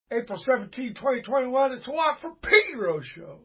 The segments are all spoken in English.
April 17, 2021. It's a Walk for Pedro show.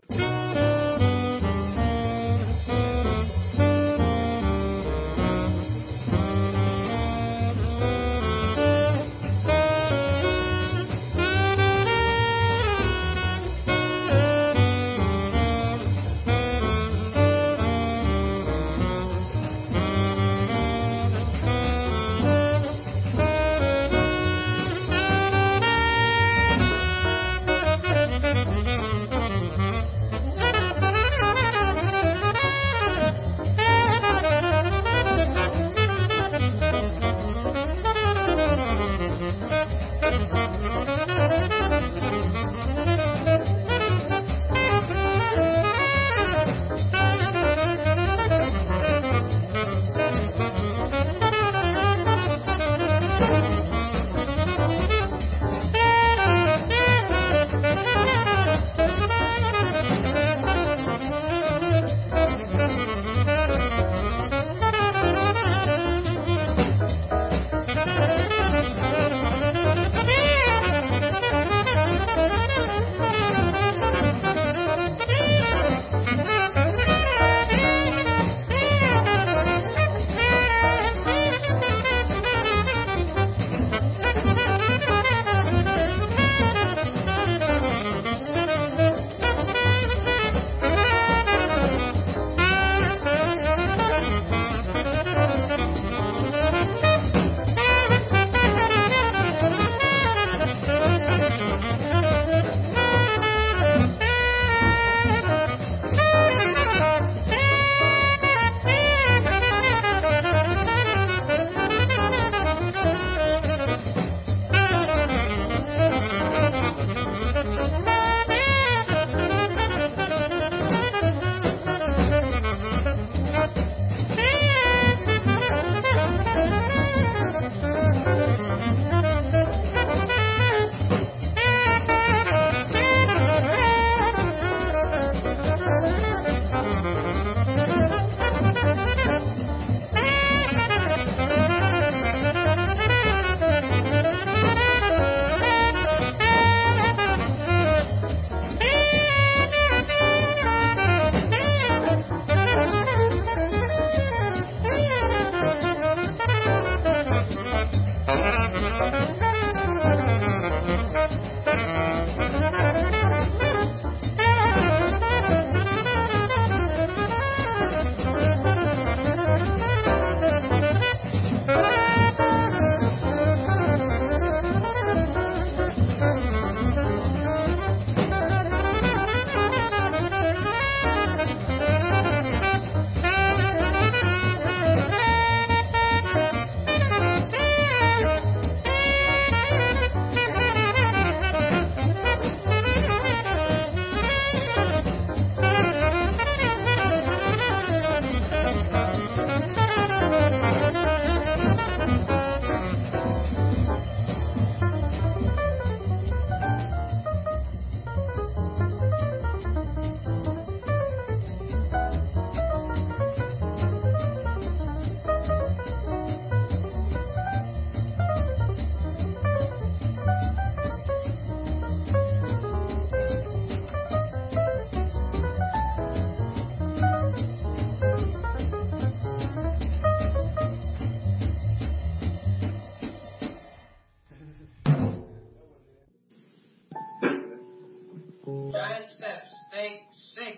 Giant steps, take 6.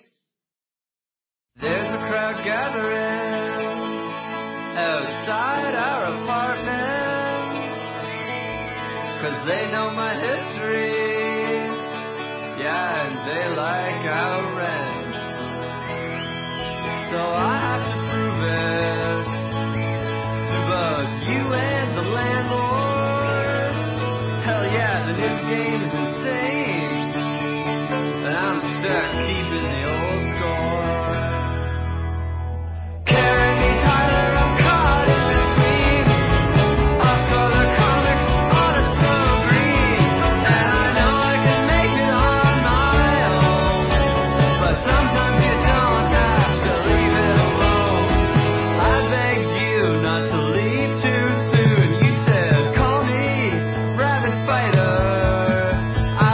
There's a crowd gathering outside our apartment, 'cause they know my history, yeah, and they like our rent. So I have to prove it to both you and the landlord. Hell yeah, the new game is insane, and I'm stuck keeping the old score. Carry me, Tyler, I'm caught in between off-color comics on a slow green, and I know I can make it on my own, but sometimes you don't have to leave it alone. I begged you not to leave too soon. You said, call me Rabbit Fighter. I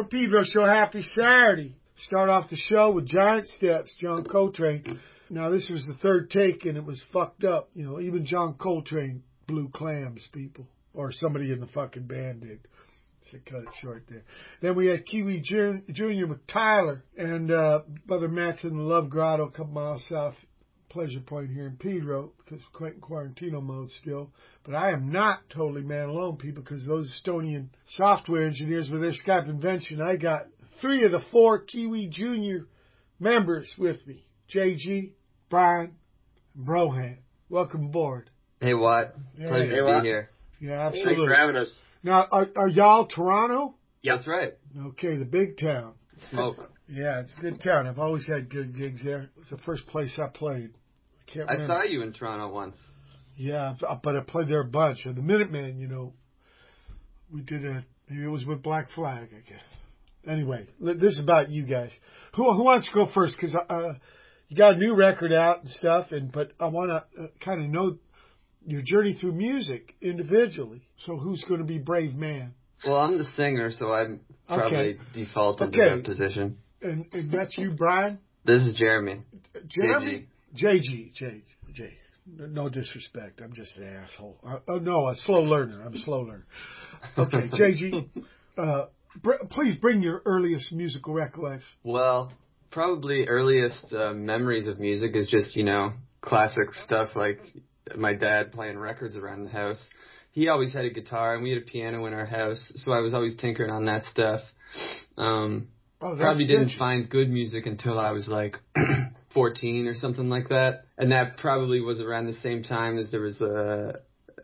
Pedro Show. Happy Saturday. Start off the show with Giant Steps, John Coltrane. Now, this was the third take, and it was fucked up. You know, even John Coltrane blew clams, people. Or somebody in the fucking band did. So cut it short there. Then we had Kiwi Jr. with Tyler and Brother Matt's in the Love Grotto a couple miles south. Pleasure Point here in Pedro, because we're in quarantino mode still. But I am not totally man alone, people, because those Estonian software engineers with their Skype invention, I got 3 of the 4 Kiwi Jr. members with me. JG, Brian, and Brohan. Welcome aboard. Hey, Watt. Hey. Pleasure Hey, to Watt. be here. Yeah, Thanks absolutely. for having us. Now, are y'all Toronto? Yep. That's right. Okay, the big town. Smoke. Yeah, it's a good town. I've always had good gigs there. It was the first place I played. I can't I remember. saw you in Toronto once. Yeah, but I played there a bunch. And the Minutemen, you know, we did maybe it was with Black Flag, I guess. Anyway, this is about you guys. Who wants to go first? Because you got a new record out and stuff, but I want to kind of know your journey through music individually. So who's going to be brave man? Well, I'm the singer, so I'm probably defaulted to Okay. that position. And that's you, Brian? This is Jeremy. Jeremy? JG. No disrespect. I'm just an asshole. No, a slow learner. I'm a slow learner. Okay, JG, please bring your earliest musical recollection. Well, probably earliest memories of music is just, you know, classic stuff like my dad playing records around the house. He always had a guitar, and we had a piano in our house, so I was always tinkering on that stuff. Probably didn't find good music until I was like 14 or something like that. And that probably was around the same time as there was the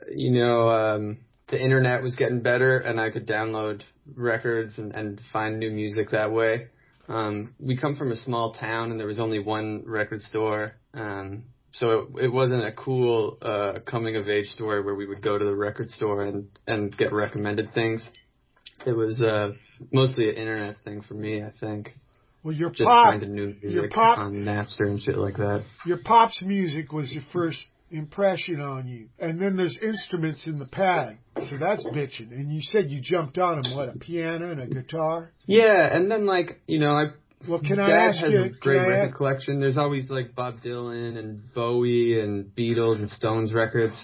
internet was getting better and I could download records and find new music that way. We come from a small town and there was only one record store. So it wasn't a cool coming of age story where we would go to the record store and get recommended things. It was mostly an internet thing for me, I think. Well, your Just pop, finding new music your pop, on Napster and shit like that. Your pop's music was your first impression on you. And then there's instruments in the pad. So that's bitching. And you said you jumped on them, what, a piano and a guitar? Yeah, and then like, you know, Well, can I Dad ask has you, a great record collection. There's always like Bob Dylan and Bowie and Beatles and Stones records.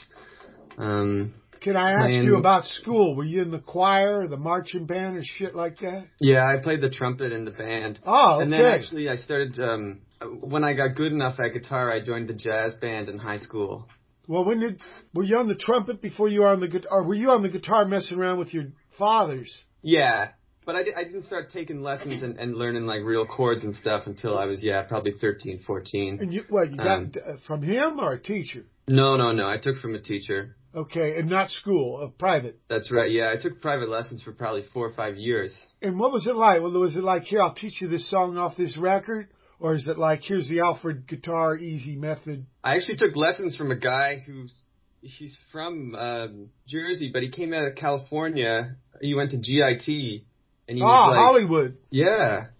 Can I ask you about school? Were you in the choir or the marching band or shit like that? Yeah, I played the trumpet in the band. Oh, okay. And then actually I started, when I got good enough at guitar, I joined the jazz band in high school. Well, were you on the trumpet before you were on the guitar? Or were you on the guitar messing around with your fathers? Yeah, but I didn't start taking lessons and learning like real chords and stuff until I was, probably 13, 14. And you got from him or a teacher? No. I took from a teacher. Okay, and not school, private. That's right, yeah. I took private lessons for probably 4 or 5 years. And what was it like? Well, was it like, here, I'll teach you this song off this record? Or is it like, here's the Alfred Guitar Easy method? I actually took lessons from a guy he's from Jersey, but he came out of California. He went to GIT. And he was like, Hollywood. Yeah.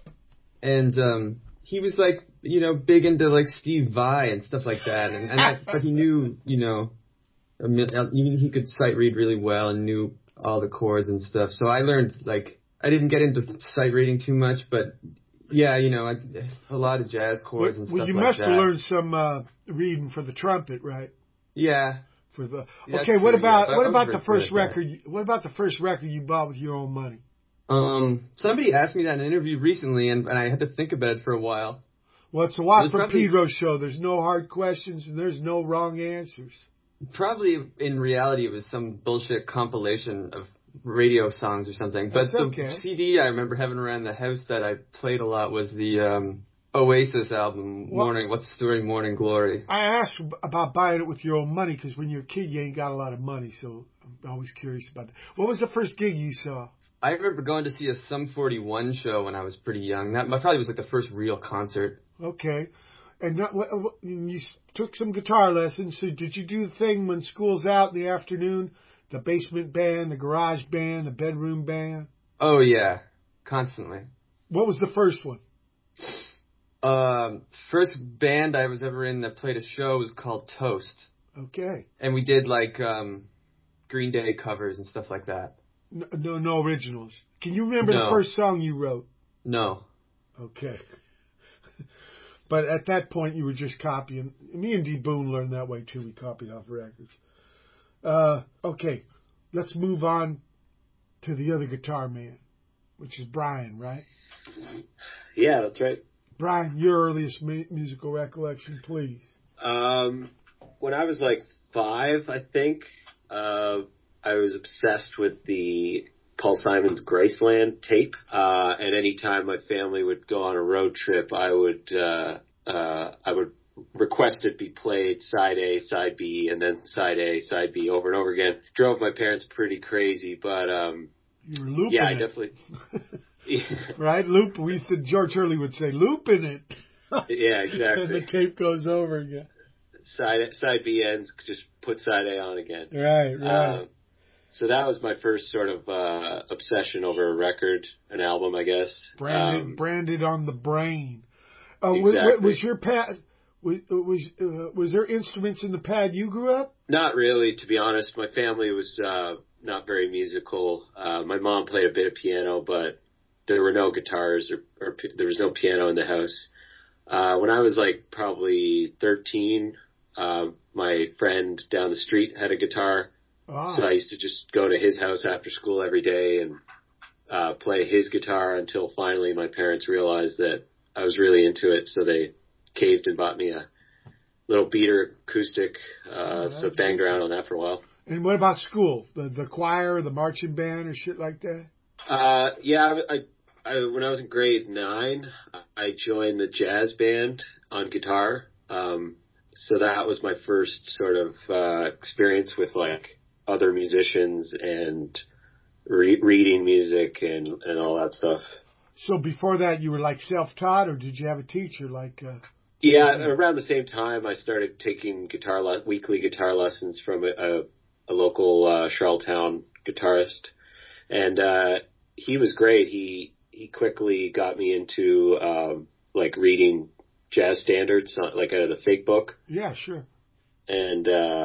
And he was like, you know, big into like Steve Vai and stuff like that. But he knew, you know, he could sight read really well and knew all the chords and stuff. So I learned, like, I didn't get into sight reading too much, but yeah, you know, a lot of jazz chords and stuff like that. Well, you must have learned some reading for the trumpet, right? Yeah. Okay, what about the first record? What about the first record you bought with your own money? Somebody asked me that in an interview recently, and I had to think about it for a while. Well, it's the Watt from Pedro show. There's no hard questions and there's no wrong answers. Probably in reality it was some bullshit compilation of radio songs or something. But the CD I remember having around the house that I played a lot was the Oasis album, What's the Story, Morning Glory. I asked about buying it with your own money because when you're a kid you ain't got a lot of money, so I'm always curious about that. What was the first gig you saw? I remember going to see a Sum 41 show when I was pretty young. That probably was like the first real concert. Okay. And you took some guitar lessons, so did you do the thing when school's out in the afternoon? The basement band, the garage band, the bedroom band? Oh, yeah. Constantly. What was the first one? First band I was ever in that played a show was called Toast. Okay. And we did like Green Day covers and stuff like that. No originals. Can you remember the No. first song you wrote? No. Okay. But at that point, you were just copying. Me and D. Boone learned that way, too. We copied off records. Okay. Let's move on to the other guitar man, which is Brian, right? Yeah, that's right. Brian, your earliest musical recollection, please. When I was like 5, I think, I was obsessed with the Paul Simon's Graceland tape. And anytime my family would go on a road trip, I would request it be played side A, side B, and then side A, side B over and over again. Drove my parents pretty crazy, but, You were looping yeah, I it. definitely, Right? Loop. George Hurley would say, looping it. yeah, And exactly. the tape goes over again. Side B ends, just put side A on again. Right. So that was my first sort of obsession over a record, an album, I guess. Branded on the brain. Exactly. Was your pad? Was there instruments in the pad you grew up? Not really, to be honest. My family was not very musical. My mom played a bit of piano, but there were no guitars or there was no piano in the house. When I was like probably 13, my friend down the street had a guitar. Ah. So I used to just go to his house after school every day and play his guitar until finally my parents realized that I was really into it. So they caved and bought me a little beater acoustic. So banged around on that for a while. And what about school? The choir, the marching band, or shit like that? Yeah, I when I was in grade 9, I joined the jazz band on guitar. So that was my first sort of experience with like other musicians and reading music and all that stuff. So before that, you were like self-taught, or did you have a teacher like? Yeah, around the same time, I started taking weekly guitar lessons from a local Charlottetown guitarist, and he was great. He quickly got me into like reading jazz standards, like out of the Fake Book. Yeah, sure. And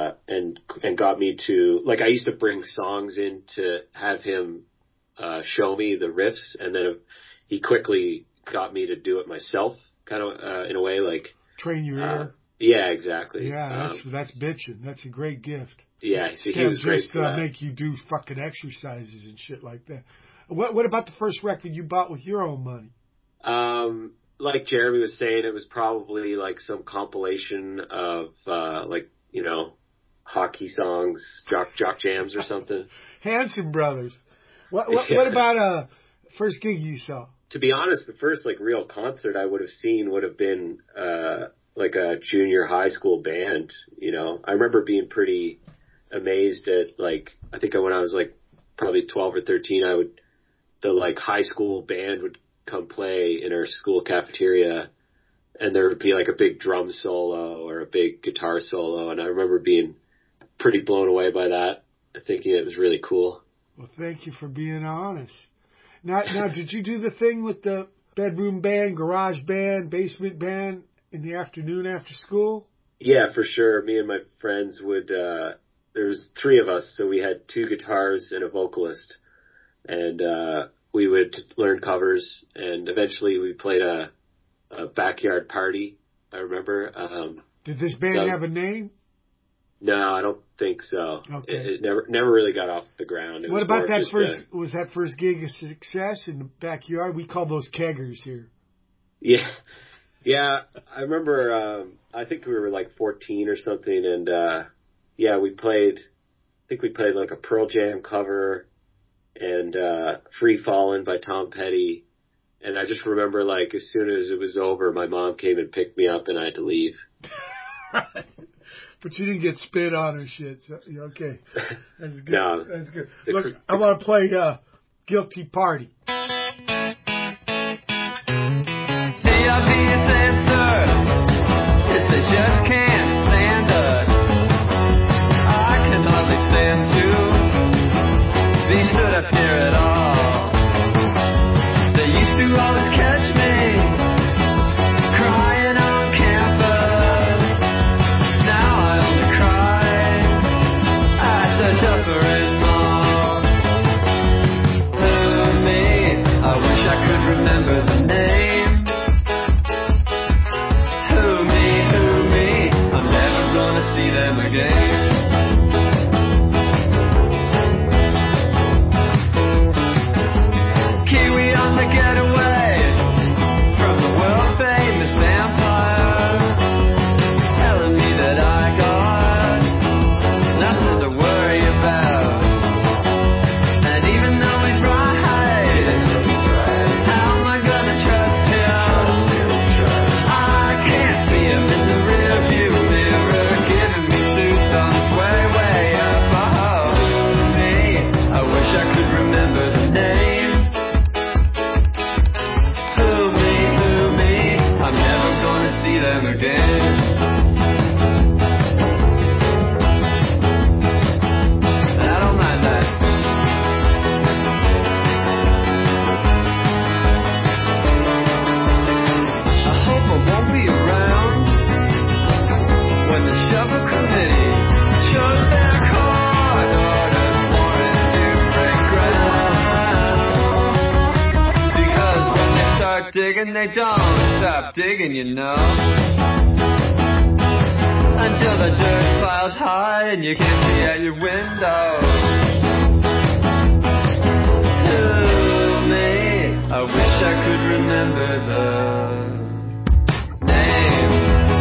got me to, like, I used to bring songs in to have him show me the riffs, and then he quickly got me to do it myself, kind of in a way, like Train your ear. Yeah, exactly. Yeah, that's bitching. That's a great gift. Yeah, so he was great just for that. make you do fucking exercises and shit like that. What about the first record you bought with your own money? Like Jeremy was saying, it was probably like some compilation of like, you know, hockey songs, jock jams or something. Hanson Brothers. What about first gig you saw? To be honest, the first like real concert I would have seen would have been like a junior high school band. You know, I remember being pretty amazed at, like, I think when I was like probably 12 or 13, the like high school band would come play in our school cafeteria, and there would be like a big drum solo or a big guitar solo, and I remember being pretty blown away by that, thinking it was really cool. Well, thank you for being honest. Now, did you do the thing with the bedroom band, garage band, basement band in the afternoon after school? Yeah, for sure. Me and my friends would, there was 3 of us, so we had 2 guitars and a vocalist, and we would learn covers, and eventually we played a backyard party, I remember. Did this band have a name? No, I don't think so. Okay. It never really got off the ground. What about that first? Was that first gig a success in the backyard? We call those keggers here. Yeah. I remember. I think we were like 14 or something, and yeah, we played. I think we played like a Pearl Jam cover, and "Free Fallin'" by Tom Petty. And I just remember, like, as soon as it was over, my mom came and picked me up, and I had to leave. But you didn't get spit on or shit. So, okay. That's good. No. That's good. Look, I want to play Guilty Party. The obvious answer is they just can't stand us. I can hardly stand to be stood up here at all. They used to always catch me crying on campus. Now I only cry at the Dufferin Mall. digging, they don't stop digging, you know. Until the dirt piles high and you can't see out your window. To me, I wish I could remember the name.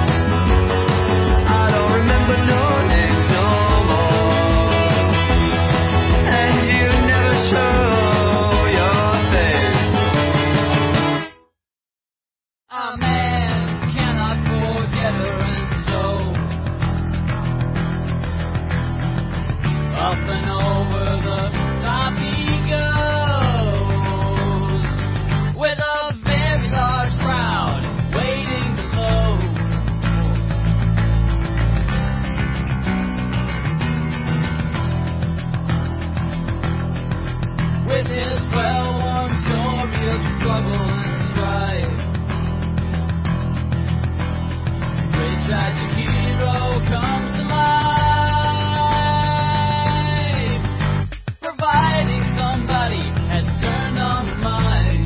I don't remember no names no more. And you never show your face. A man cannot forget her, and so up and over the top he goes, with a very large crowd waiting below. With his well-worn story of struggle and strife, great tragic hero comes to life, providing somebody has turned on the mic.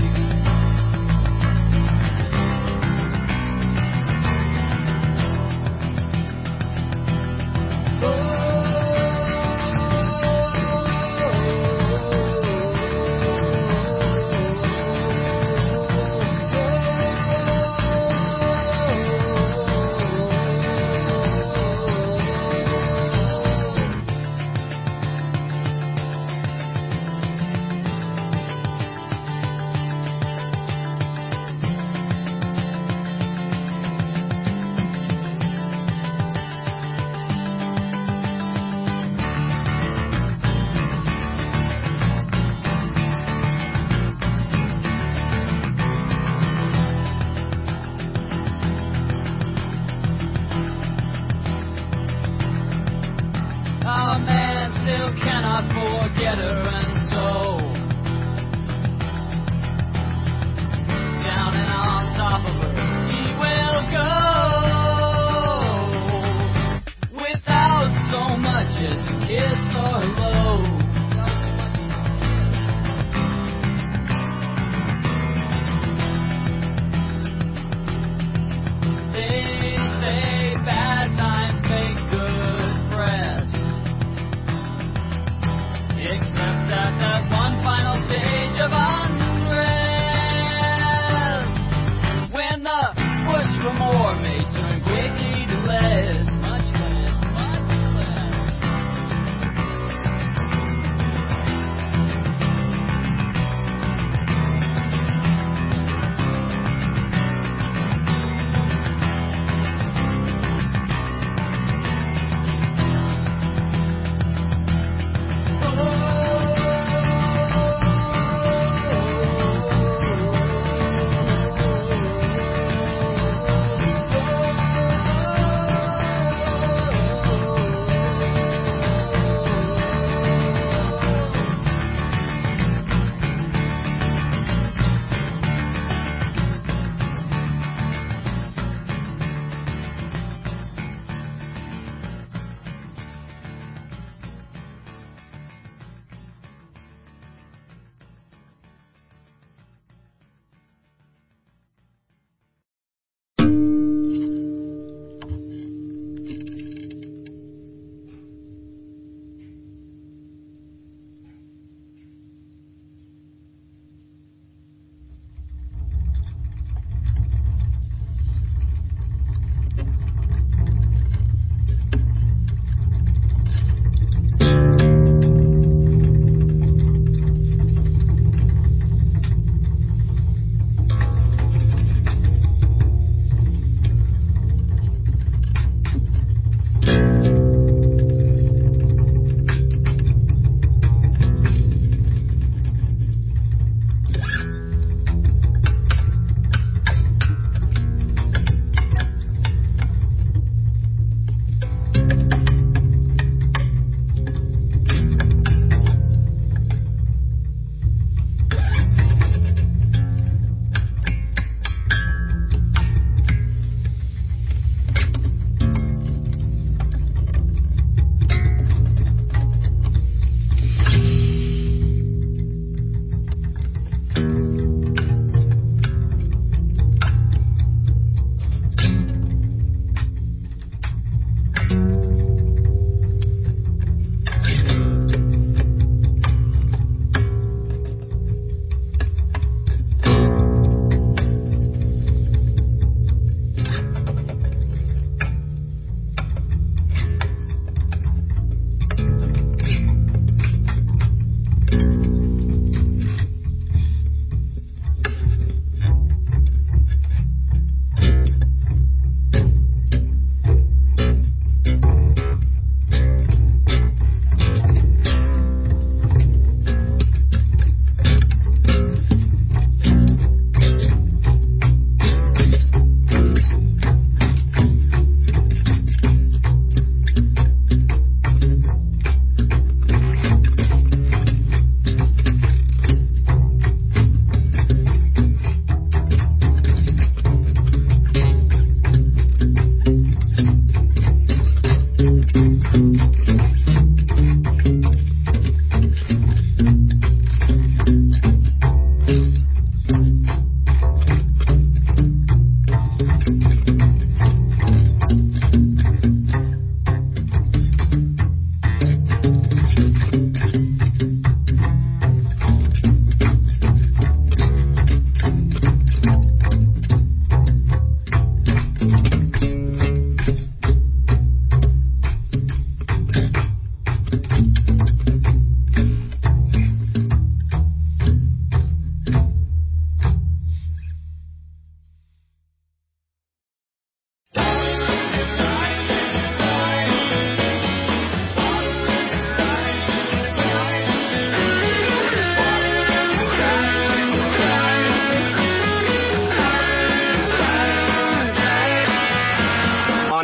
A man still cannot forget her, and so down and on top of her he will go, without so much as a kiss or hello. They say bad times make good press, except at that one final stage of unrest, when the push for more may turn quickly to less, much less, much less.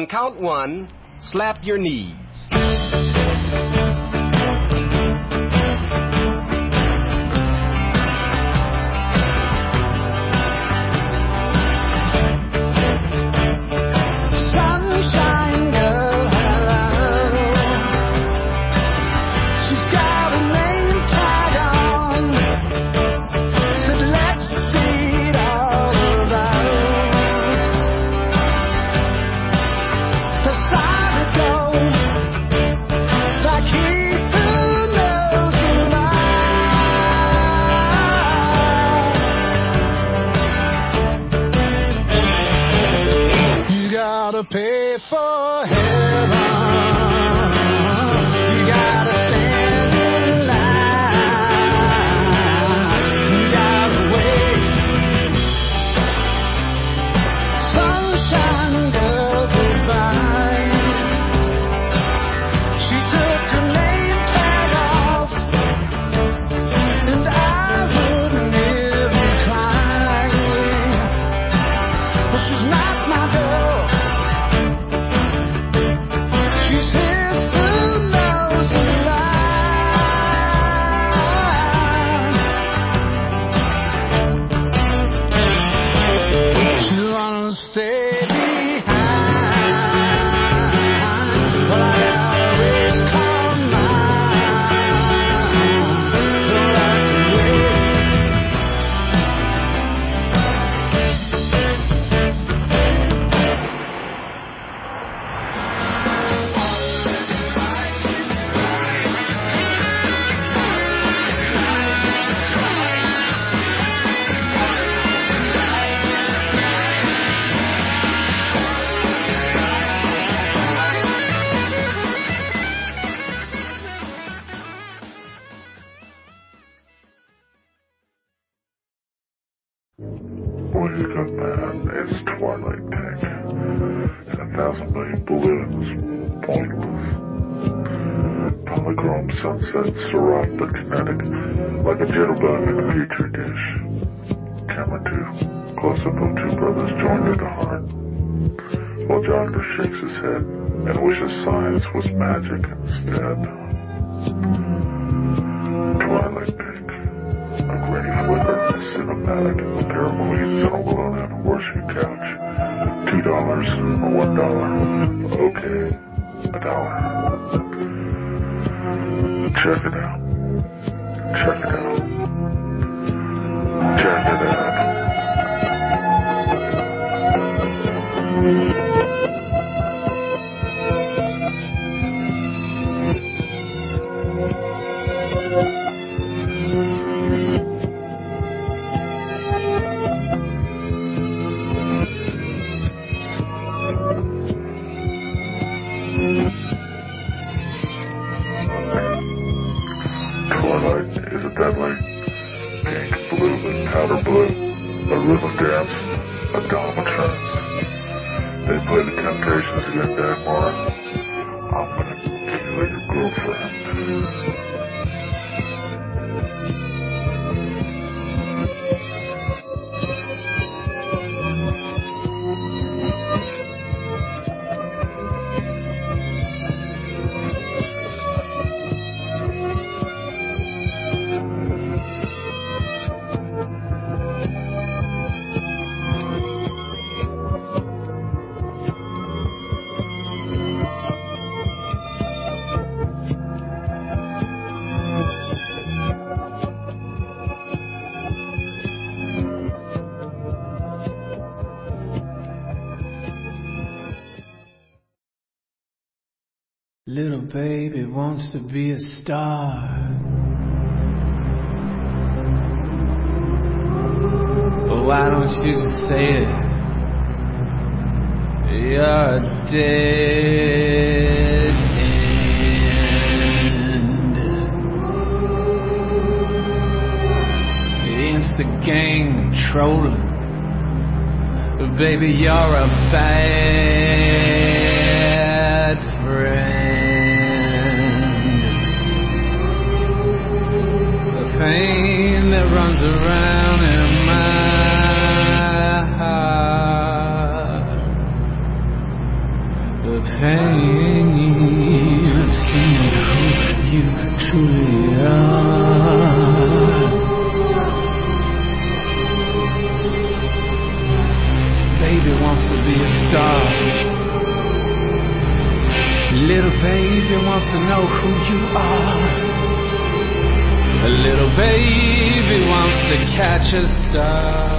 count one, slap your knees. Sunshine girl, hello. She's got a name tag on. Said let's see it all around. Decided to go like he who knows the lie. You gotta pay for heaven. You gotta stand in line. You gotta wait. Sunshine girl goodbye. She took her name tag off, and I wouldn't even cry. But she's not my girl. She's his who knows the lie. She wanna stay behind. Well, I got a race car mine. Don't have to wait. Welcome, man. It's Twilight Tank. And 1,000 million balloons. Pointless. Polychrome sunset, Syrah but kinetic. Like a jitterbug in a petri dish. Camera 2. Close up of two brothers joined at the heart. While Doctor shakes his head and wishes science was magic instead. Twilight Tank. A grainy flicker, cinematic, a pair of queens on a willow and horseshoe couch. $2 or $1. Okay, $1. Check it out. Check it out. Check it out. Twilight is a deadly pink, blue, and powder blue, a rhythm dance, a dominatrix. They play the Temptations again, Dagmar. I'm gonna kill your girlfriend. Little baby wants to be a star. Well, why don't you just say it? You're dead end. It's the gang trolling. Baby, you're a bad friend. The pain that runs around in my heart, the pain of seeing who you truly are. Baby wants to be a star. Little baby wants to know who you are. A little baby wants to catch a star.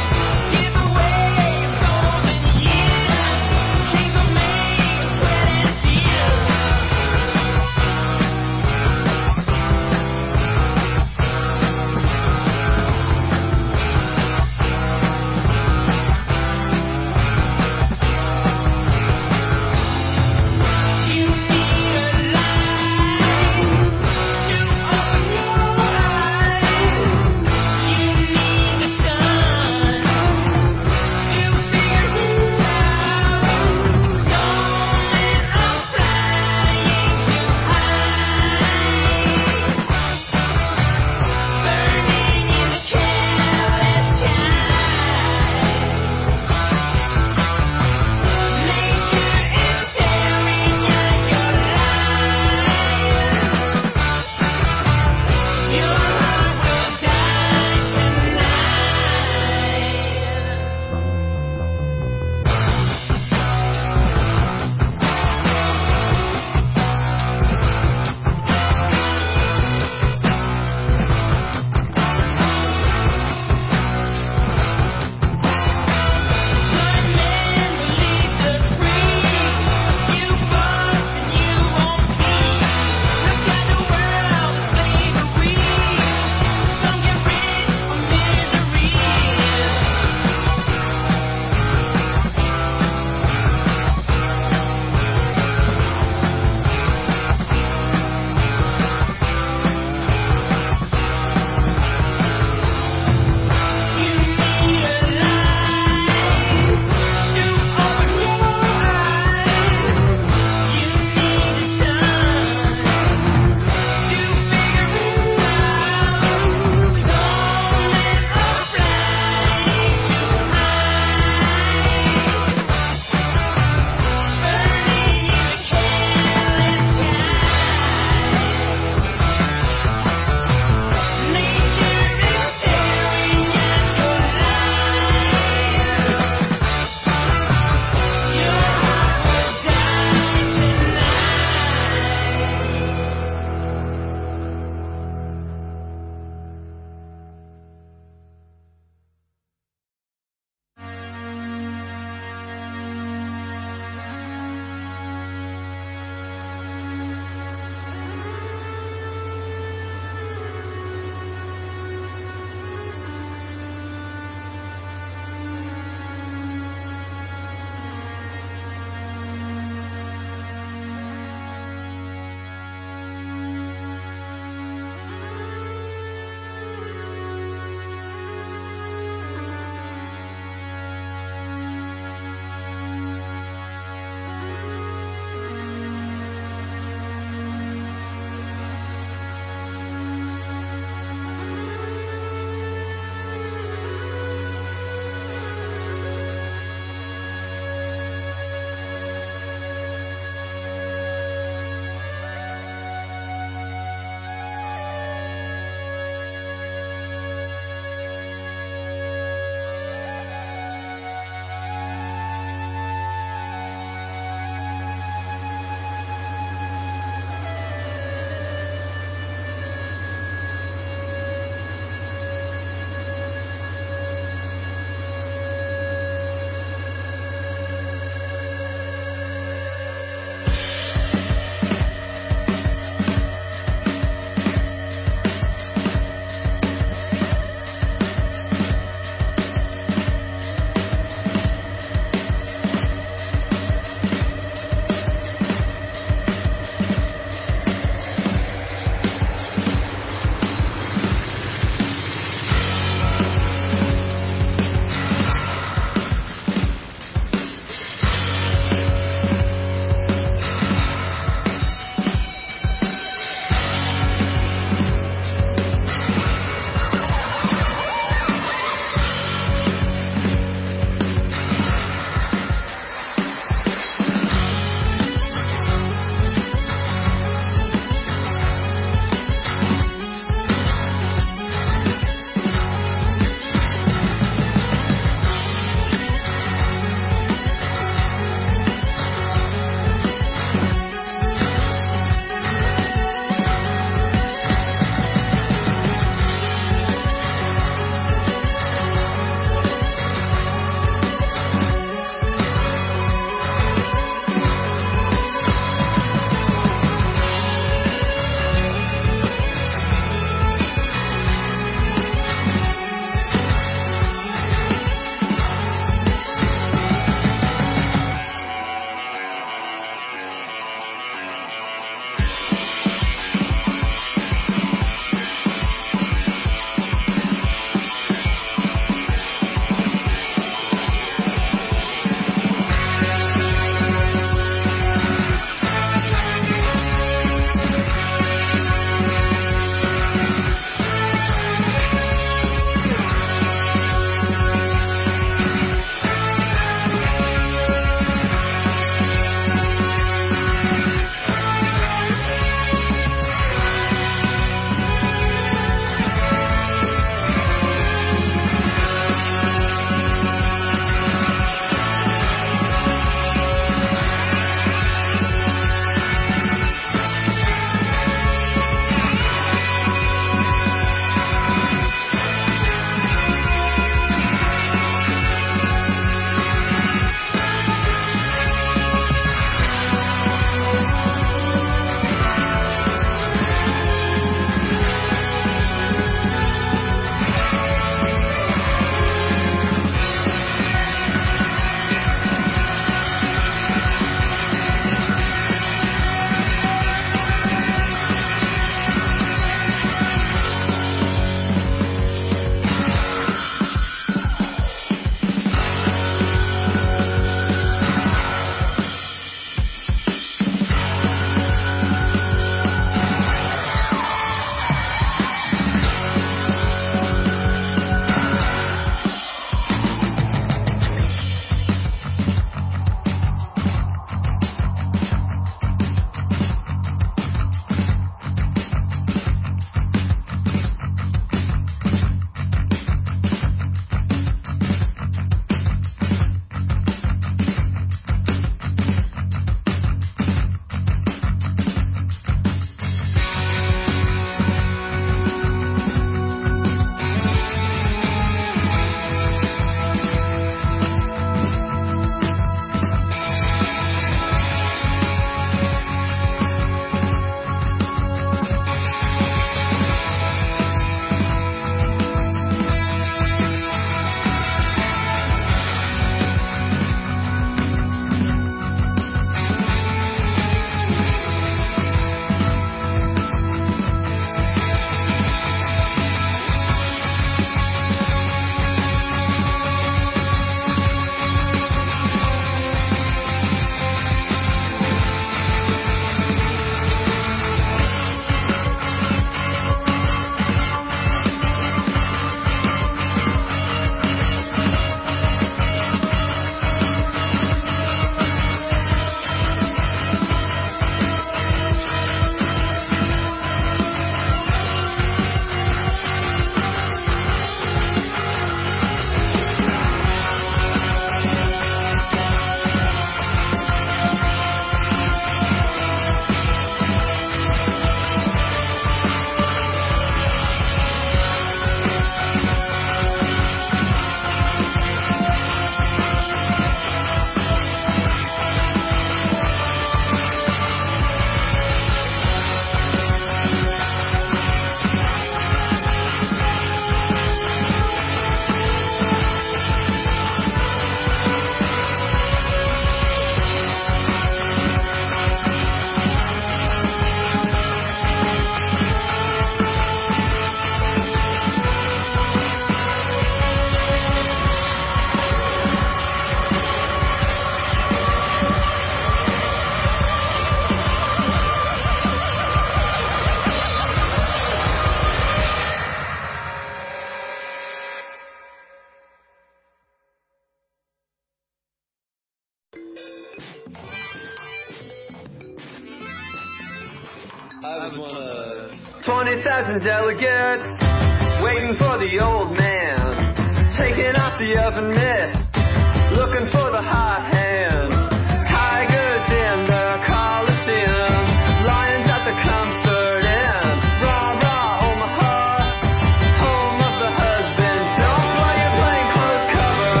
20,000 delegates waiting for the old man, taking off the oven mitt, looking for the hot hand. Tigers in the Coliseum, lions at the Comfort Inn. Rah rah Omaha, home of the husbands. Don't blow your plainclothes cover.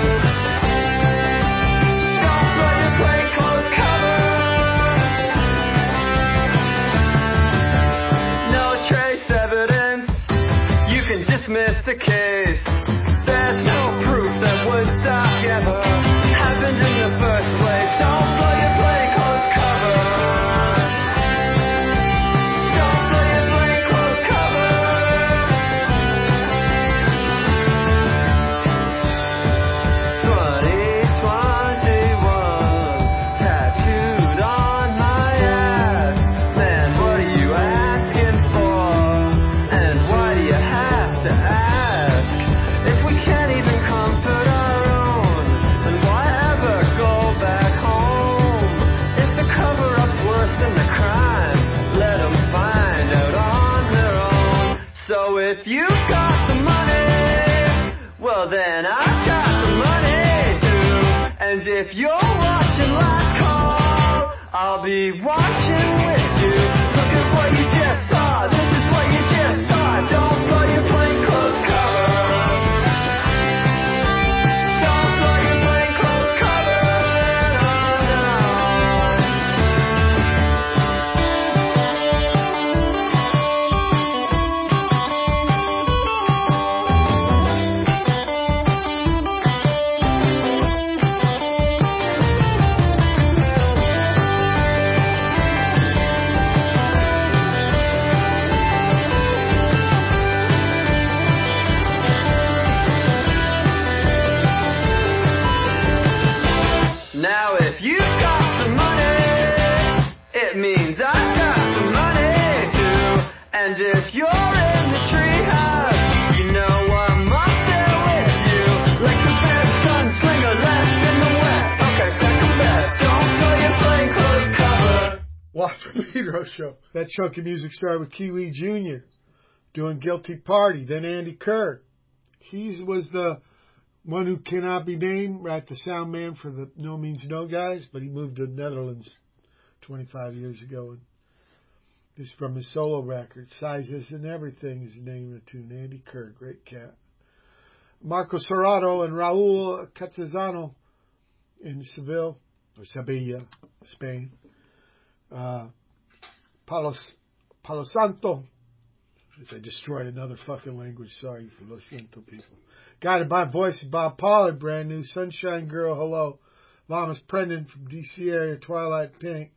Don't blow your plainclothes cover. No trace evidence, you can dismiss the case. There's no proof that Woodstock ever happened in the first place. Don't blow your plainclothes cover. Don't blow your plainclothes cover. 2021 tattooed on my ass. Man, what are you asking for? And why do you have to ask? If we can't even comfort our own, then why ever go back home? If the cover-up's worse than the crime, let 'em find out on their own. So if you got the money, well then I've got the money too. And if you're watching Last Call, I'll be watching with you. Look at what you just saw. This is what you just saw. Don't blow your plainclothes cover. Don't blow your plainclothes cover. No, Now if you've got some money, it means I've got some money too. And if you're in the treehouse, you know I'm up there with you. Like the best gunslinger left in the West. Okay, second best. Don't blow your plainclothes cover. Watch the Pedro Show. That chunk of music started with Kiwi Jr. doing Guilty Party. Then Andy Kerr. He was the one who cannot be named, right? The sound man for the No Means No guys, but he moved to the Netherlands 25 years ago. And this is from his solo record. Sizes and Everything is the name of the tune. Andy Kerr, great cat. Marco Serrato and Raul Catanzaro in Seville, or Sevilla, Spain. Palo Santo. As I destroyed another fucking language. Sorry for Los Santo people. Guided by Voice of Bob Pollard, brand new. Sunshine Girl, hello. Mama's Prendon from DC area, Twilight Pink.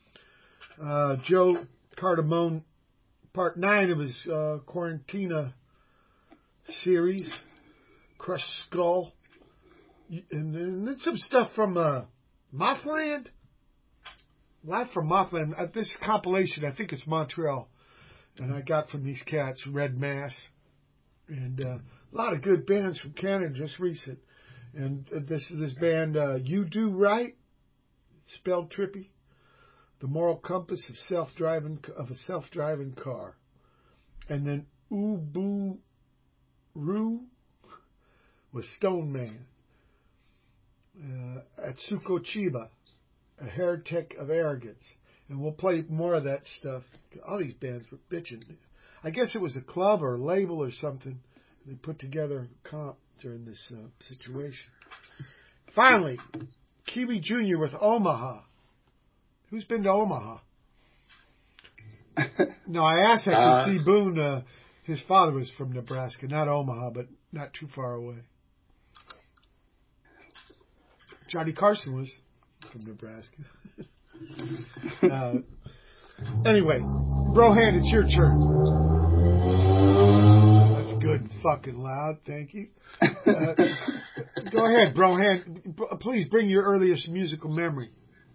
Joe Cardamone, part 9 of his Quarantina series. Crushed Skull. And then some stuff from Mothland. Live from Mothland. This compilation, I think it's Montreal. And I got from these cats, Red Mass. And a lot of good bands from Canada, just recent. And this band, You Do Right, spelled trippy. The Moral Compass of a self-driving car. And then Ubu Roo with Stone Man. Atsuko Chiba, A Heretic of Arrogance. And we'll play more of that stuff. All these bands were bitching. I guess it was a club or a label or something. They put together a comp during this situation. Finally, Kiwi Jr. with Omaha. Who's been to Omaha? No, I asked that because Steve Boone, his father was from Nebraska. Not Omaha, but not too far away. Johnny Carson was from Nebraska. Anyway, Brohan, it's your turn. That's good and fucking loud. Thank you. Go ahead, Brohan. Please bring your earliest musical memory.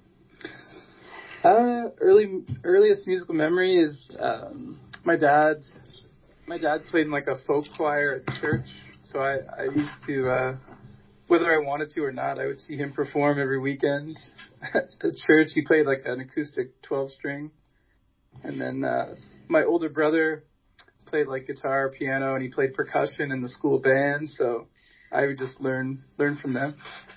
Earliest musical memory is my dad. My dad played in like a folk choir at church, so I used to, whether I wanted to or not, I would see him perform every weekend at church. He played like an acoustic 12-string, and then my older brother played like guitar, piano, and he played percussion in the school band. So I would just learn from them.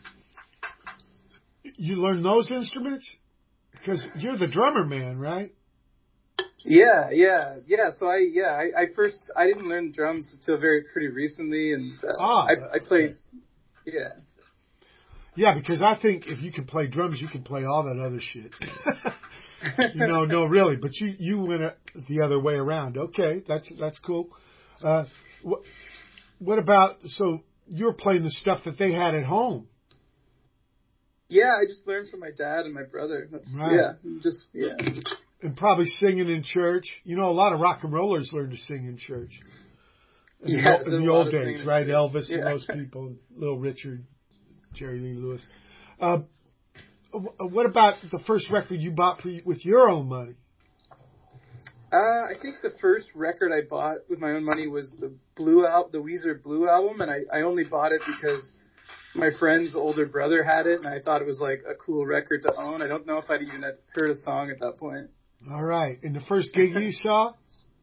You learn those instruments? Because you're the drummer man, right? Yeah. So I first I didn't learn drums until pretty recently, and I played. Yeah. Yeah, because I think if you can play drums, you can play all that other shit. No, really. But you went the other way around. Okay, that's cool. What about, so you're playing the stuff that they had at home? Yeah, I just learned from my dad and my brother. Right. Yeah. And probably singing in church. A lot of rock and rollers learn to sing in church. In the old days, right? Elvis and those people, Little Richard, Jerry Lee Lewis. What about the first record you bought with your own money? I think the first record I bought with my own money was the Weezer Blue album, and I only bought it because my friend's older brother had it, and I thought it was like a cool record to own. I don't know if I'd even had heard a song at that point. All right. And the first gig you saw?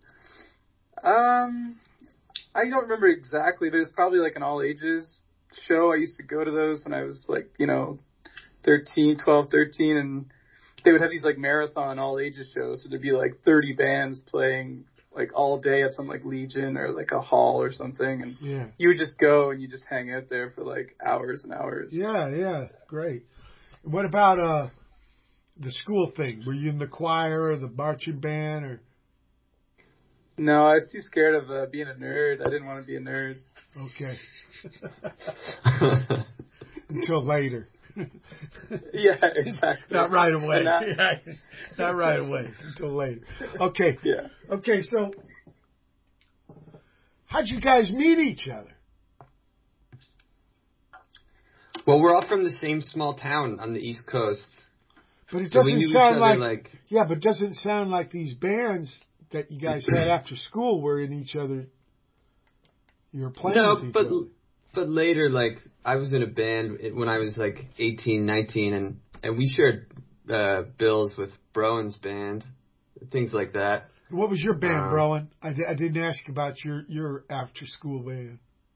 I don't remember exactly, but it was probably like an all ages show. I used to go to those when I was like, 12, 13, and they would have these like marathon all ages shows. So there'd be like 30 bands playing like all day at some like Legion or like a hall or something. And you would just go and you just hang out there for like hours and hours. Yeah. Great. What about the school thing? Were you in the choir or the marching band or? No, I was too scared of being a nerd. I didn't want to be a nerd. Okay. Until later. Yeah, exactly. Not right away. Not right away. Until later. Okay. Yeah. Okay, so how'd you guys meet each other? Well, we're all from the same small town on the East Coast. But it doesn't sound like yeah, but it doesn't sound like these bands that you guys had after school were in each other. You were playing with each other. But later, like, I was in a band when I was, like, 18, 19, and we shared bills with Browen's band, things like that. What was your band, Browen? I didn't ask about your after-school band.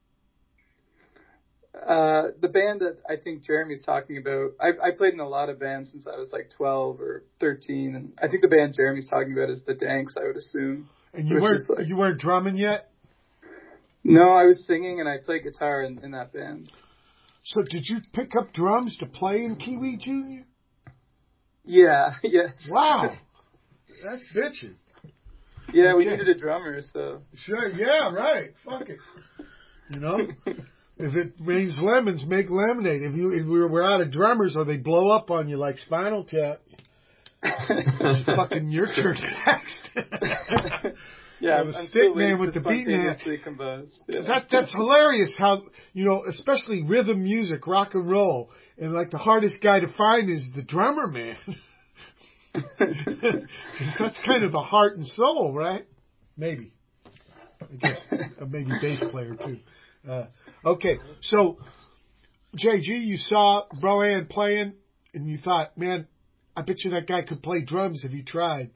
The band that I think Jeremy's talking about, I played in a lot of bands since I was, like, 12 or 13, and I think the band Jeremy's talking about is the Danks, I would assume. And you weren't drumming yet? No, I was singing and I played guitar in that band. So did you pick up drums to play in Kiwi Junior? Yeah, yes. Wow. That's bitchin'. Yeah, we needed a drummer, so. Sure, yeah, right. Fuck it. If it rains lemons, make lemonade. If we're out of drummers or they blow up on you like Spinal Tap, it's fucking your turn next. Yeah, the stick man with the beat man. Yeah. That's hilarious how, especially rhythm music, rock and roll, and like the hardest guy to find is the drummer man. That's kind of the heart and soul, right? Maybe. I guess maybe bass player too. Okay, so JG, you saw Browan playing and you thought, man, I bet you that guy could play drums if he tried.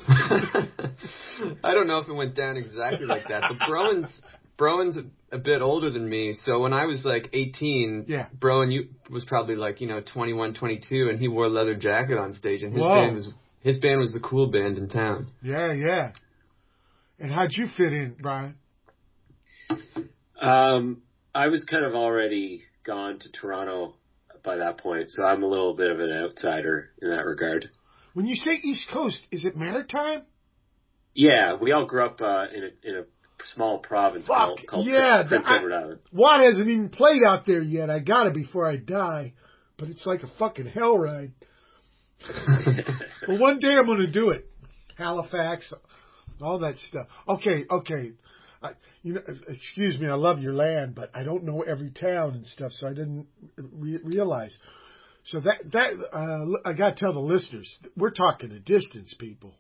I don't know if it went down exactly like that, but Browen's a bit older than me, so when I was like 18, Browen was probably like 21, 22, and he wore a leather jacket on stage, and his band was the cool band in town. Yeah. And how'd you fit in, Brian? I was kind of already gone to Toronto by that point, so I'm a little bit of an outsider in that regard. When you say East Coast, is it Maritime? Yeah, we all grew up in a small province called Prince Edward Island. Watt hasn't even played out there yet. I got it before I die, but it's like a fucking hell ride. But one day I'm going to do it. Halifax, all that stuff. Okay. Excuse me, I love your land, but I don't know every town and stuff, so I didn't realize. So I got to tell the listeners, we're talking a distance, people.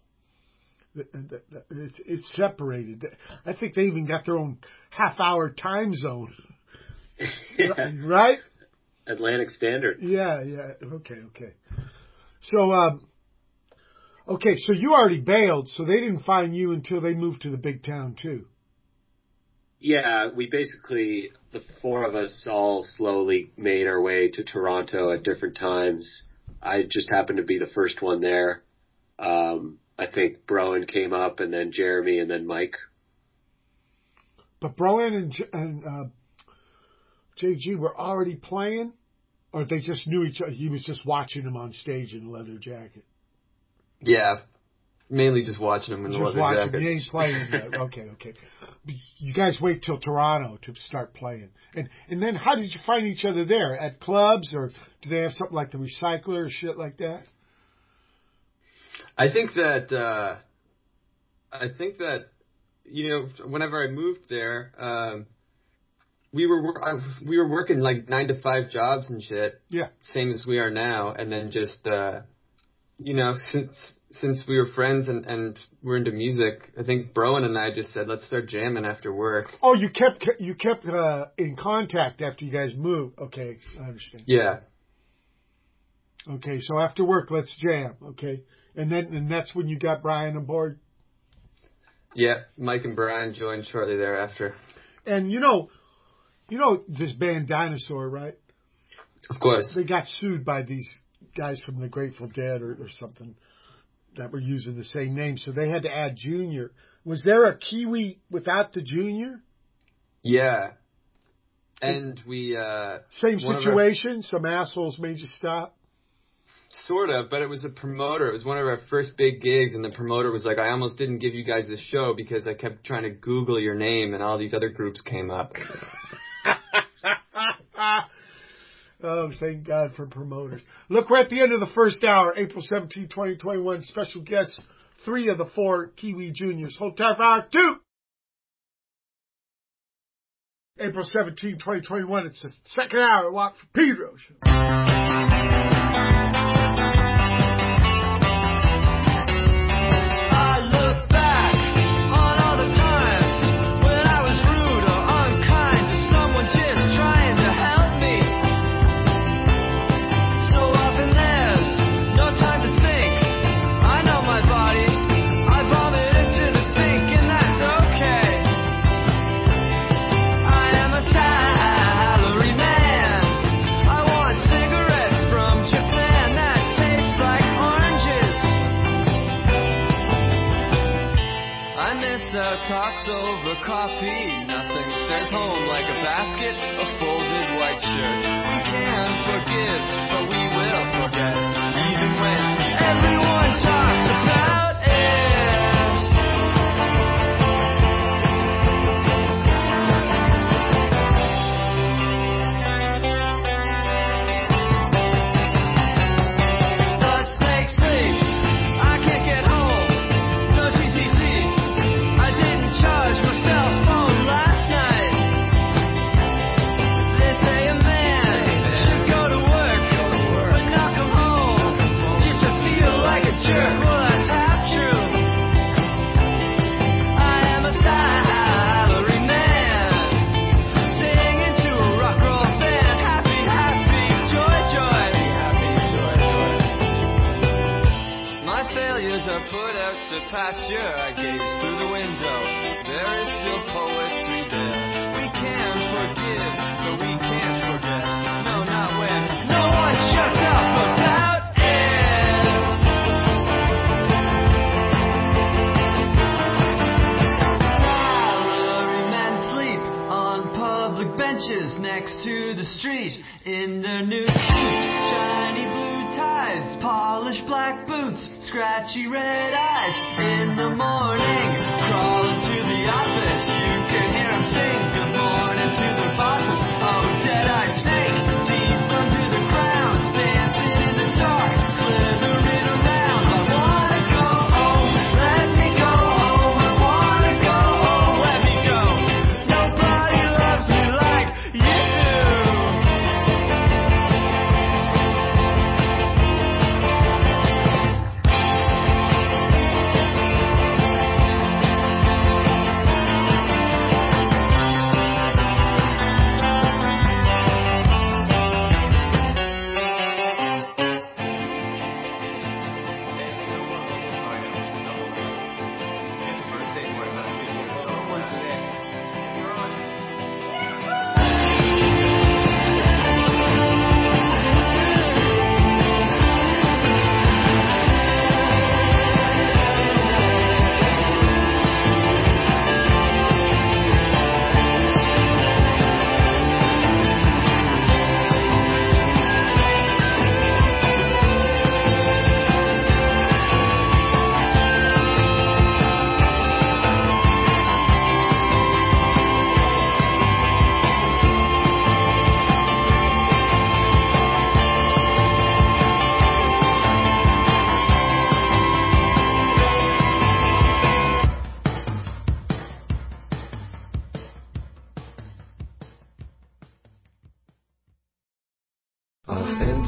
It's separated. I think they even got their own half-hour time zone. Yeah. Right? Atlantic Standard. Yeah. Okay. So, Okay, so you already bailed, so they didn't find you until they moved to the big town too. Yeah, we basically, the four of us all slowly made our way to Toronto at different times. I just happened to be the first one there. I think Broen came up, and then Jeremy, and then Mike. But Broen and JG were already playing, or they just knew each other. He was just watching them on stage in a leather jacket. Yeah, mainly just watching him in the Just leather watching. jacket. He ain't playing yet. Okay. But you guys wait till Toronto to start playing. And then how did you find each other there? At clubs, or do they have something like the Recycler or shit like that? I think that you know, whenever I moved there, we were working like 9-to-5 jobs and shit. Yeah. Same as we are now, and then just you know, since we were friends and we're into music, I think Broen and I just said, let's start jamming after work. Oh, you kept in contact after you guys moved. Okay, I understand. Yeah. Okay, so after work, let's jam. Okay, and that's when you got Brian on board. Yeah, Mike and Brian joined shortly thereafter. And you know this band Dinosaur, right? Of course. They got sued by these guys from the Grateful Dead or something that were using the same name, so they had to add Junior. Was there a Kiwi without the Junior? Yeah. And we same situation. Some assholes made you stop. Sort of, but it was a promoter. It was one of our first big gigs, and the promoter was like, I almost didn't give you guys the show because I kept trying to Google your name, and all these other groups came up. Oh, thank God for promoters. Look, we're at the end of the first hour, April 17, 2021. Special guests, 3 of the 4 Kiwi Juniors. Hold tight for hour 2. April 17, 2021. It's the second hour. Walk for Pedro show. I look back on all the times when I was rude or unkind to someone just trying to help me. So often there's no time to think. I know my body. I vomit into the sink, and that's okay. I am a salary man. I want cigarettes from Japan that taste like oranges. I miss our talks over coffee. Nothing says home like a basket of folded white shirts. We can forgive, but we will forget. Even when everyone talks about it. The snake sleeps. I can't get home. No GTC. I didn't charge my cell phone last night. They say a man should go to work, but not come home just to feel like a jerk. Well, that's half true. I am a salary man, singing to a rock roll band. Happy, happy, joy, joy. My failures are put out to pasture. I gaze through the window. There is still poetry there. We can forgive, but we can't forget. No, not when no one shuts up about it. Salarymen sleep on public benches next to the street in their new suits, shiny blue ties, polished black boots, scratchy red eyes. In the morning, crawling to the office, you can hear 'em sing good morning to their bosses. Oh, dead-eyed snake, deep under the ground, dancing in the dark, slithering around. I wanna go home, let me go home. I wanna go home, let me go. Nobody loves me like you do.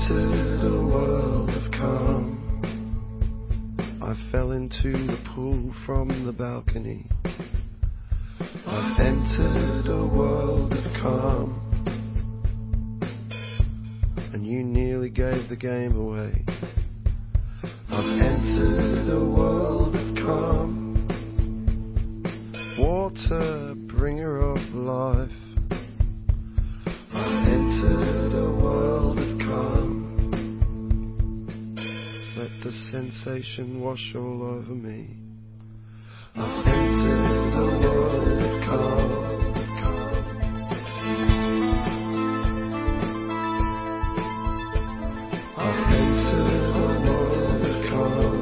entered a world of calm. I fell into the pool from the balcony. I've entered a world of calm. And you nearly gave the game away. I've entered a world of calm. Water, bringer of life. I've entered a world of calm. Let the sensation wash all over me. I've entered a world of calm. I've entered a world of calm.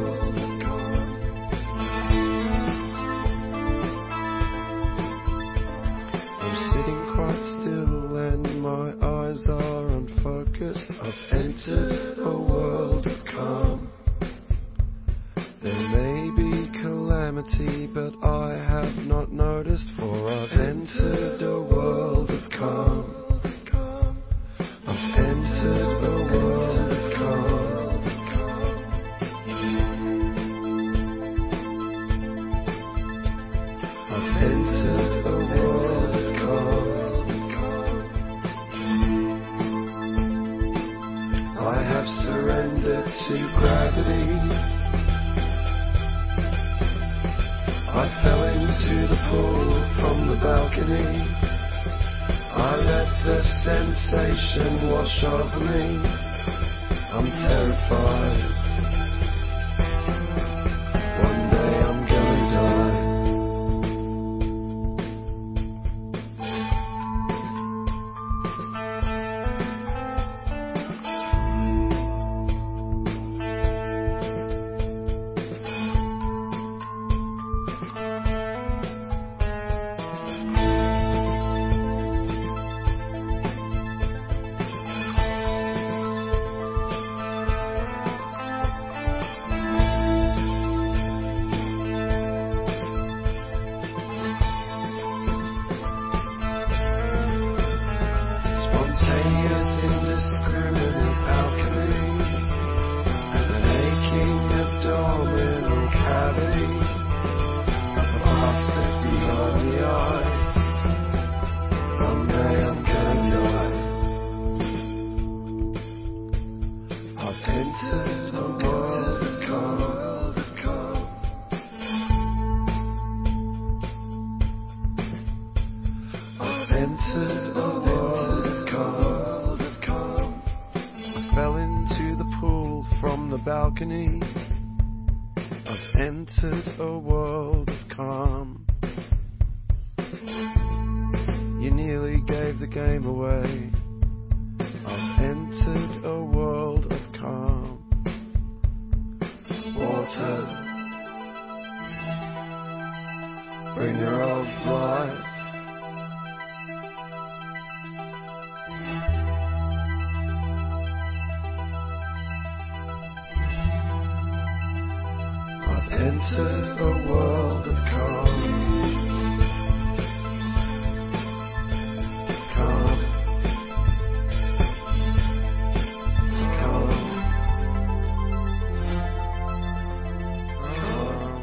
I'm sitting quite still and my eyes are unfocused. I've entered a world of calm. There may be calamity, but I have not noticed, for I've entered a world of calm. I've entered a world of calm. I've entered a world of calm. I have surrendered to gravity. I fell into the pool from the balcony. I let the sensation wash over me. I'm terrified. One day I'm gonna die. Spontaneous, indiscriminate alchemy, and an aching abdominal cavity, a bastard behind the eyes. One day I'm gonna die. I've entered a world of calm. I've entered a world of calm. I fell into the pool from the balcony. I've entered a world of calm. You nearly gave the game away. I've entered a world of calm. Water, bringer of life. I've entered a world of calm. Calm. Calm. Calm.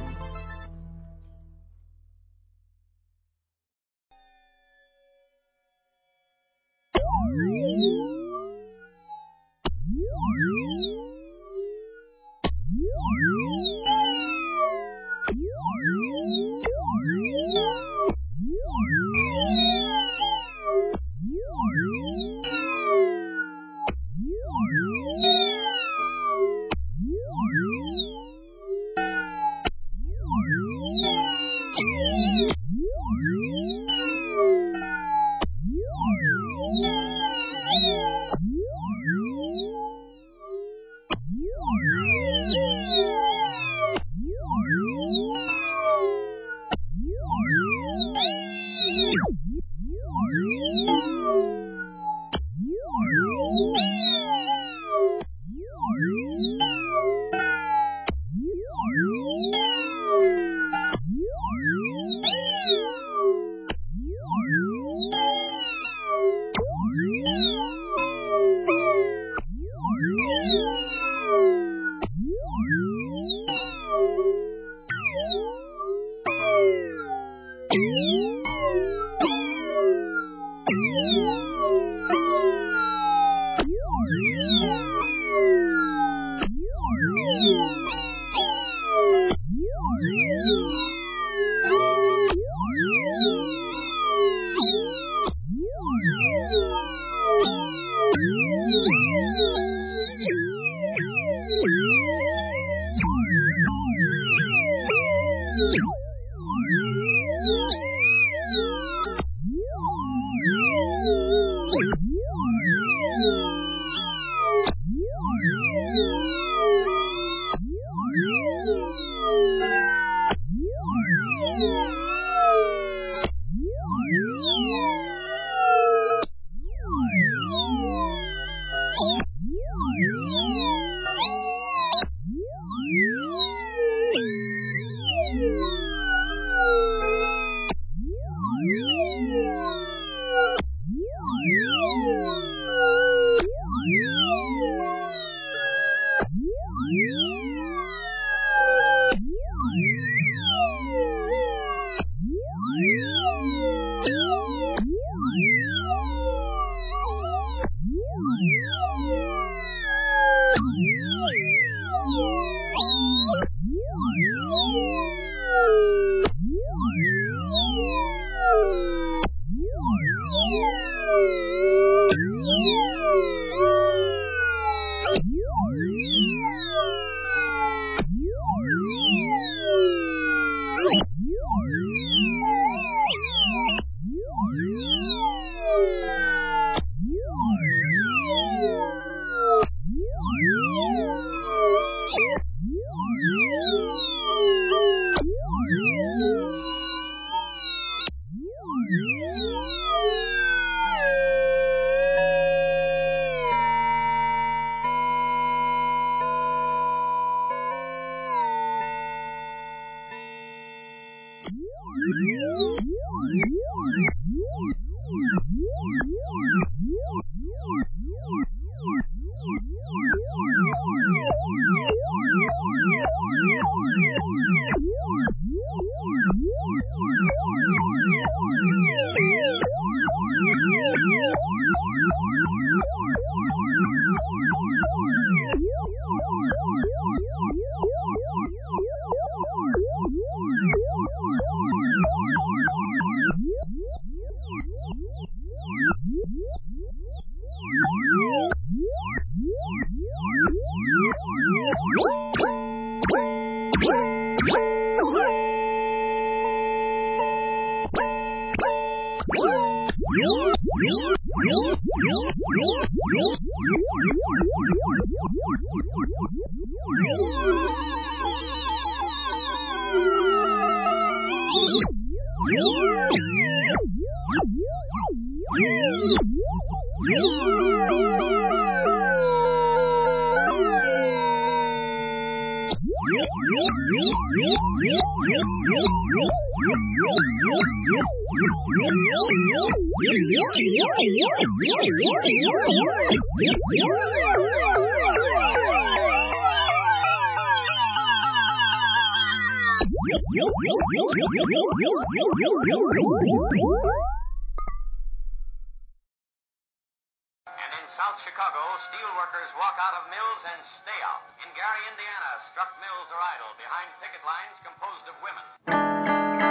And in South Chicago, steel workers walk out of mills and stay out. In Gary, Indiana, struck mills are idle behind picket lines composed of women.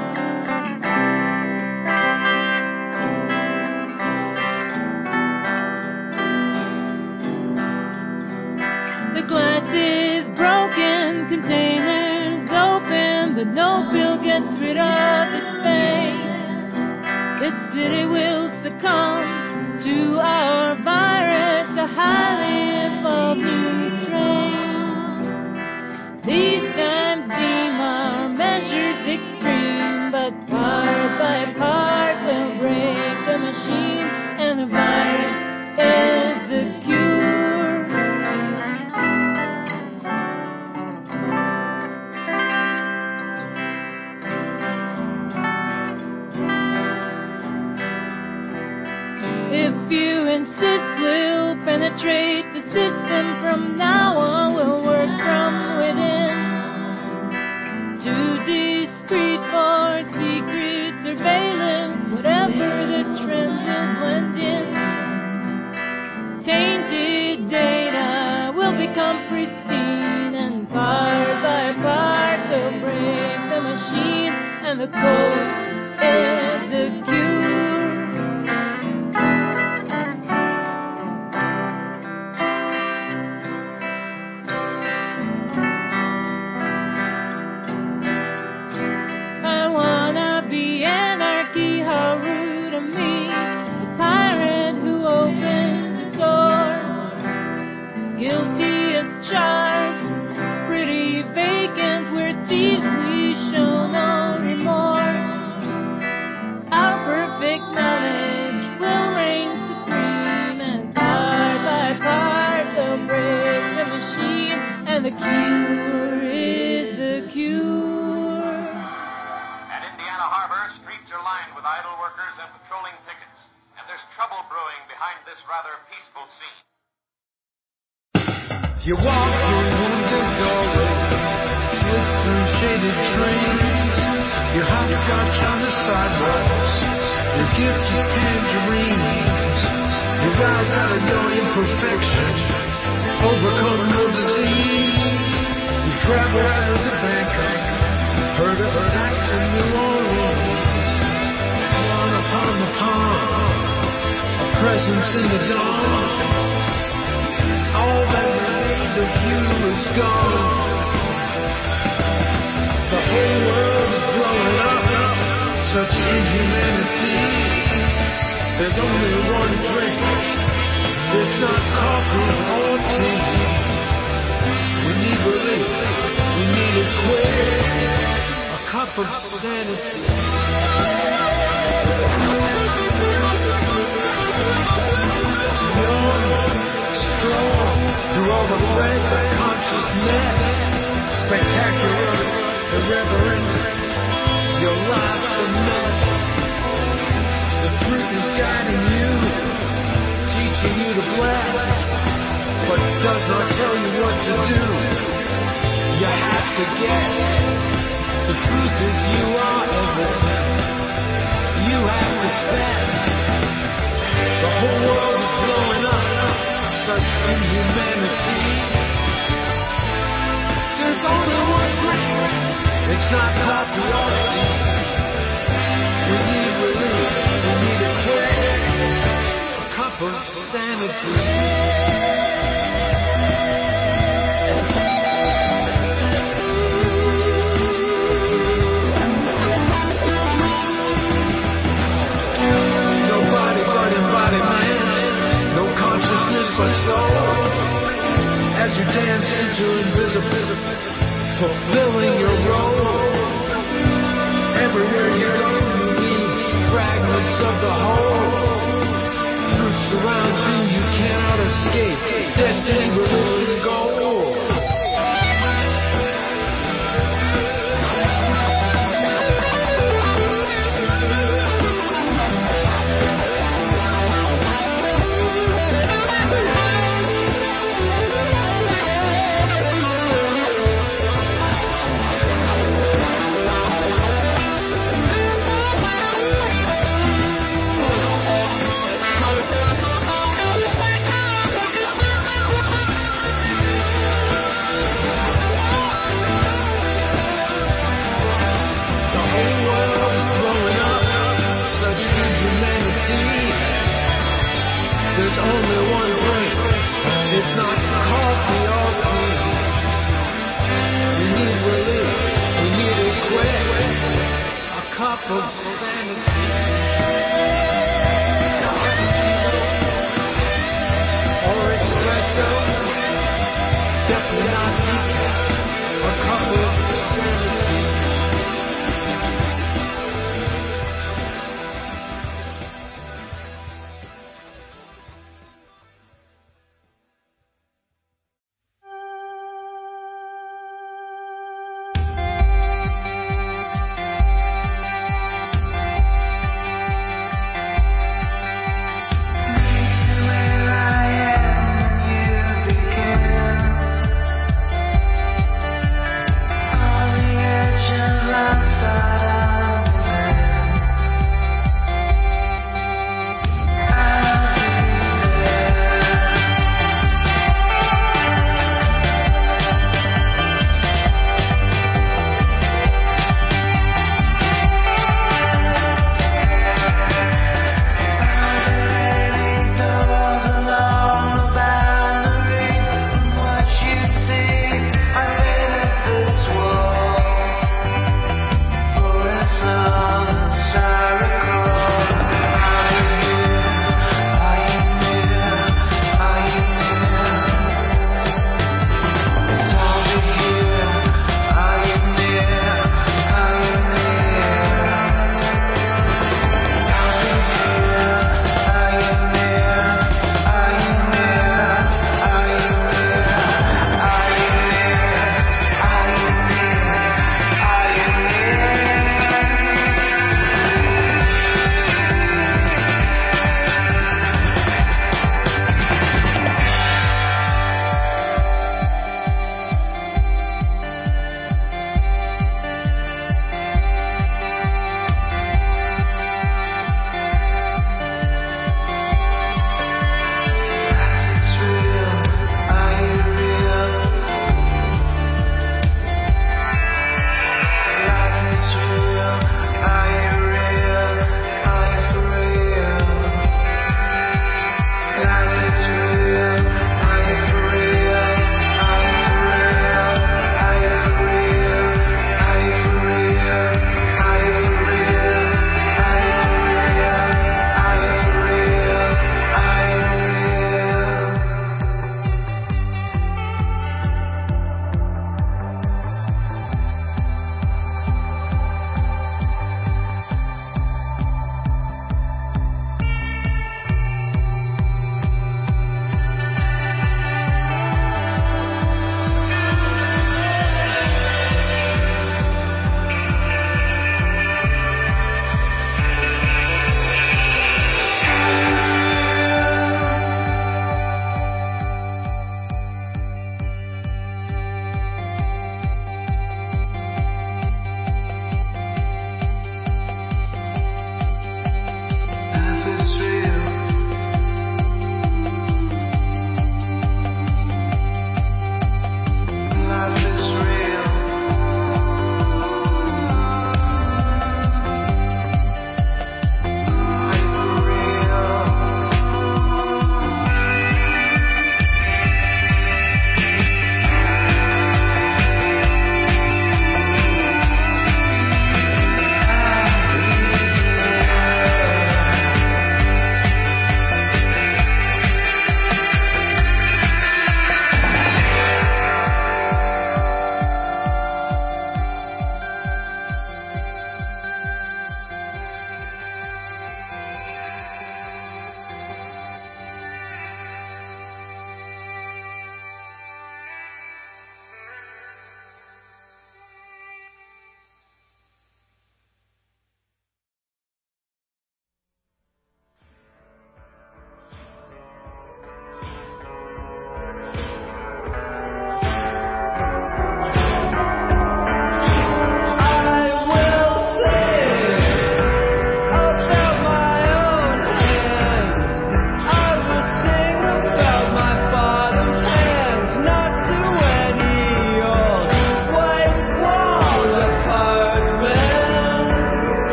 The glass is broken, containers open, but no bill gets rid of this pain. This city will succumb to our virus, a highly evolved new strain. These times deem our measures extreme, but part by part we'll break the machine, and the virus is the cure. If you insist, we'll penetrate the system. From now on, we'll work from within. Too discreet for secret surveillance. Whatever the trend will blend in. Tainted data will become pristine, and part by part we'll break the machine, and the code is the cure. rather peaceful scene. You walk through wounded doorways, slip through shaded trees. Your hopscotch on the sidewalks, your gift is tangerines. You rise out of your imperfection, overcome no disease. You travel out to Bangkok, heard of stacks in New Orleans. One upon the pond, a presence in the dawn. All that remained of you is gone. The whole world is blowing up, such inhumanity. There's only one drink, it's not coffee or tea. We need relief, we need it quick, a cup of sanity. Through all the threads of consciousness, spectacular, irreverent, your life's a mess. The truth is guiding you, teaching you to bless, but does not tell you what to do. You have to guess. The truth is you are everything. You have to fess. The whole world is blowing up. Such inhumanity. There's only one drink. It's not coffee or tea. We need relief. We need it quick. A cup of sanity. Nobody but embodiment. No consciousness but soul. As you dance into invisible, fulfilling your role. Everywhere you go, you leave fragments of the whole. Truth surrounds you, you cannot escape. Destiny, religion, goal. There's only one drink. It's not coffee or tea. We need relief. We need it quick. A cup of sanity. Or espresso. Definitely not decaf. A cup of sanity.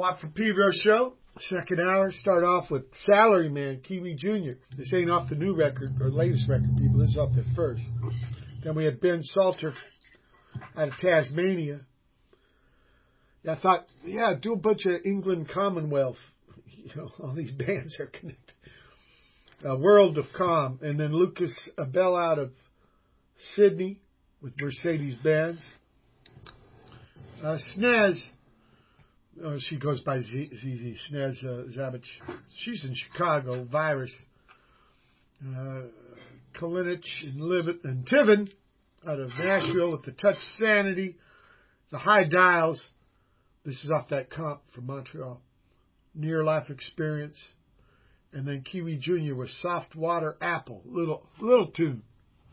Watt from Pedro show. Second hour, start off with Salaryman, Kiwi Jr. This ain't off the new record, or latest record, people. This is off the first. Then we had Ben Salter out of Tasmania. I thought, yeah, do a bunch of England Commonwealth. You know, all these bands are connected. World of Calm. And then Lucas Abel out of Sydney with Mercedes-Benz. Snez, she goes by ZZ, Snez Zabich. She's in Chicago, Virus. Kalinich and Tiven out of Nashville with the Touch Sanity. The High Dials. This is off that comp from Montreal. Near Life Experience. And then Kiwi Jr. with Soft Water Apple. Little tune.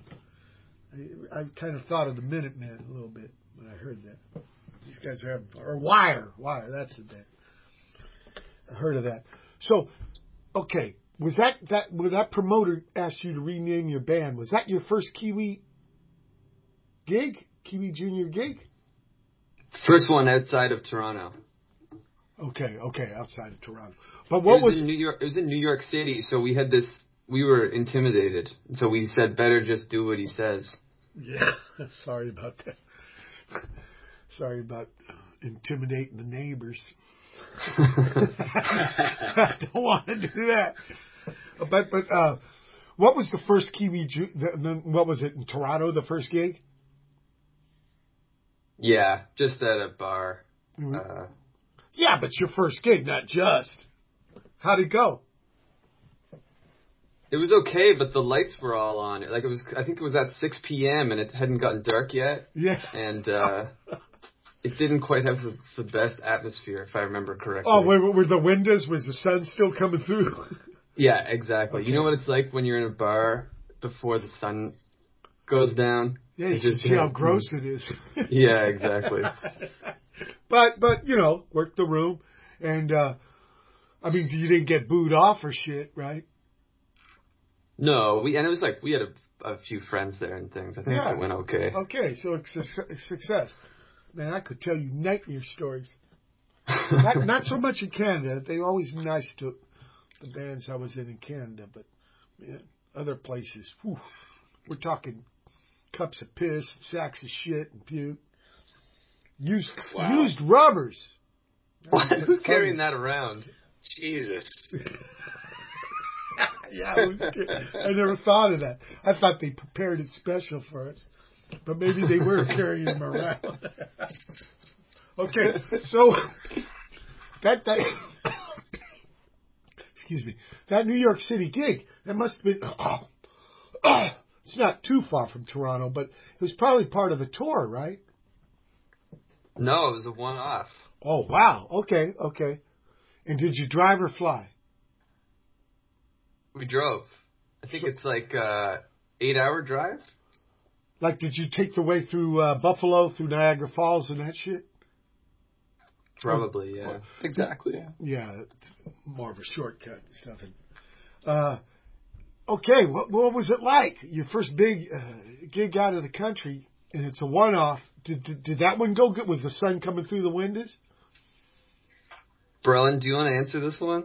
I kind of thought of the Minutemen a little bit when I heard that. These guys are having fun. Or Wire, that's the band. I heard of that. So, okay, was when that promoter asked you to rename your band, was that your first Kiwi gig? Kiwi Jr. gig? First one outside of Toronto. Okay, outside of Toronto. But what was in New York? It was in New York City, so we had this. We were intimidated, so we said, "Better just do what he says." Yeah, sorry about that. Sorry about intimidating the neighbors. I don't want to do that. But what was the first Kiwi? What was it in Toronto? The first gig? Yeah, just at a bar. Mm-hmm. Yeah, but your first gig, not just. How'd it go? It was okay, but the lights were all on. Like I think it was at 6 p.m. and it hadn't gotten dark yet. Yeah. And it didn't quite have the best atmosphere, if I remember correctly. Oh, were the windows? Was the sun still coming through? Yeah, exactly. Okay. You know what it's like when you're in a bar before the sun goes down? Yeah, you can see how gross it is. Yeah, exactly. But you know, worked the room, and I mean, you didn't get booed off or shit, right? No, and it was like we had a few friends there and things. I think it went okay. Okay, so it's a success. Man, I could tell you nightmare stories. not so much in Canada. They were always nice to the bands I was in Canada, but man, other places, whew, we're talking cups of piss, sacks of shit, and puke. Used rubbers. Who's carrying that around? Jesus. Yeah, I never thought of that. I thought they prepared it special for us, but maybe they were carrying them around. Okay, so that excuse me, that New York City gig, that must have been. It's not too far from Toronto, but it was probably part of a tour, right? No, it was a one-off. Oh wow! Okay. And did you drive or fly? We drove. I think it's like 8-hour drive. Like, did you take the way through Buffalo, through Niagara Falls and that shit? Probably, yeah. Exactly, yeah. Yeah, it's more of a shortcut and stuff. And, okay, what was it like? Your first big gig out of the country, and it's a one-off. Did that one go good? Was the sun coming through the windows? Brelin, do you want to answer this one?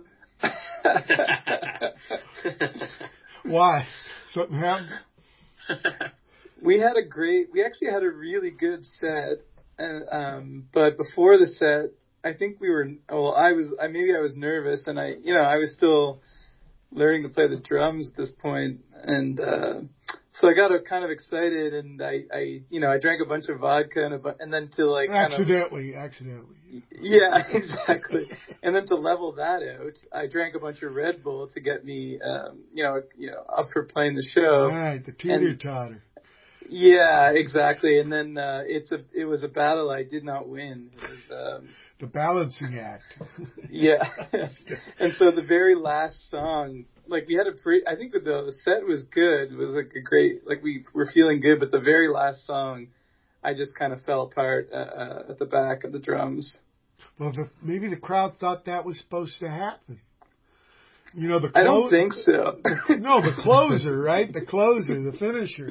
Why? Something happened? We actually had a really good set, and but before the set, I think I was nervous, and I was still learning to play the drums at this point, and so I got kind of excited, and I drank a bunch of vodka and then to like accidentally. Yeah, exactly. And then to level that out, I drank a bunch of Red Bull to get me up for playing the show. Right, the teeter-totter. Yeah, exactly. And then it was a battle I did not win. It was, the balancing act. Yeah. And so the very last song, like we had I think the set was good. It was like a great, like we were feeling good, but the very last song, I just kind of fell apart at the back of the drums. Well, maybe the crowd thought that was supposed to happen. You know, I don't think so. No, the closer, right? The closer, the finisher.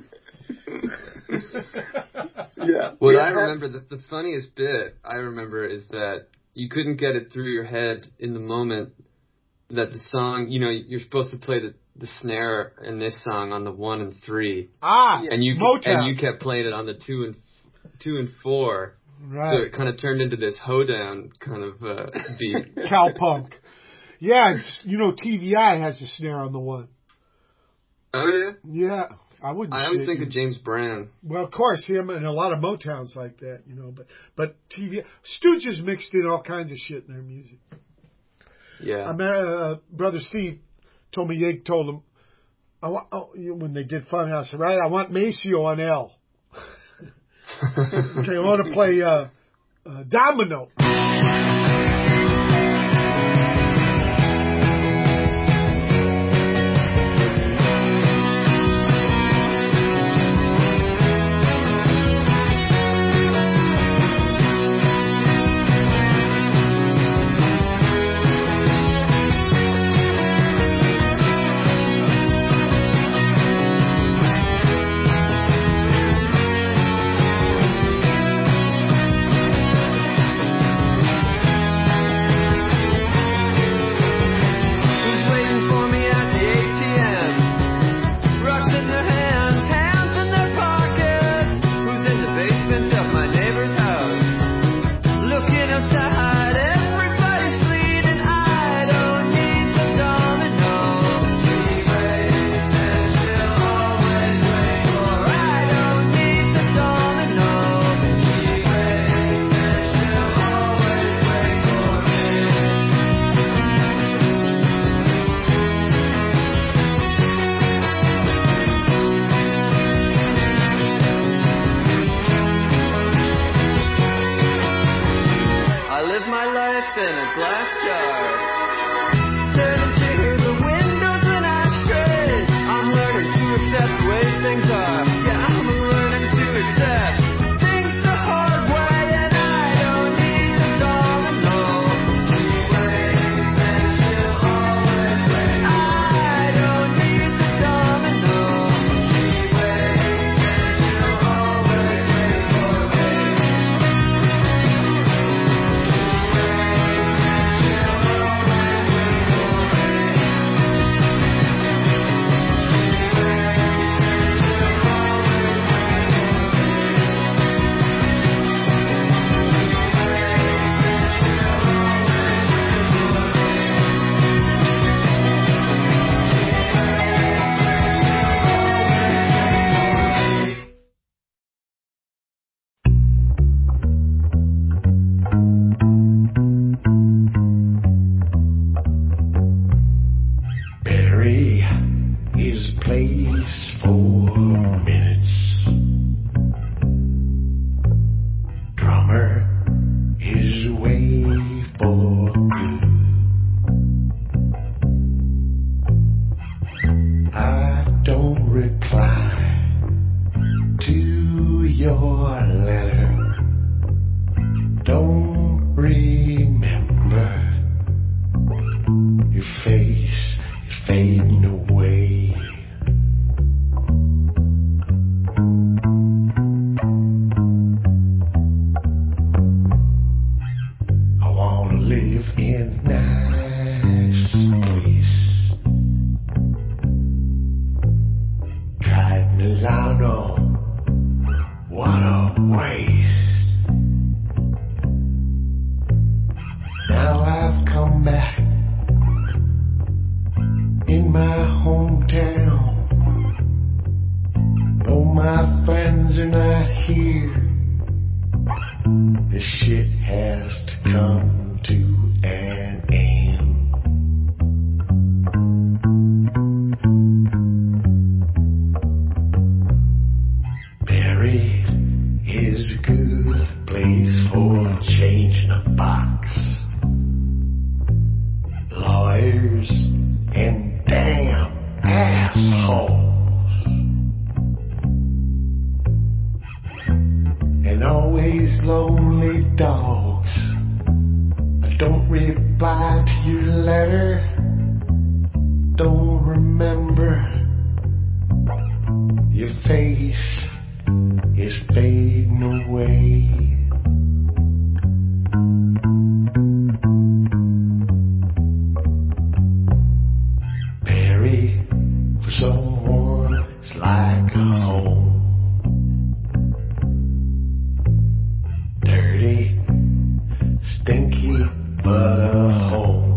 Yeah. What I remember, the funniest bit I remember is that you couldn't get it through your head in the moment that the song, you know, you're supposed to play the snare in this song on the 1 and 3. And you kept playing it on the 2 and 4. Right. So it kind of turned into this hoedown kind of beat. Cowpunk. Yeah, you know, TVI has a snare on the 1. Oh yeah. Yeah. I always think of James Brown. Well, of course, him and a lot of Motowns like that, you know. But TV Stooges mixed in all kinds of shit in their music. Yeah. Brother Steve told me Yig told him when they did Funhouse, right? I want Maceo on L. Okay, I want to play Domino. stinky but a home.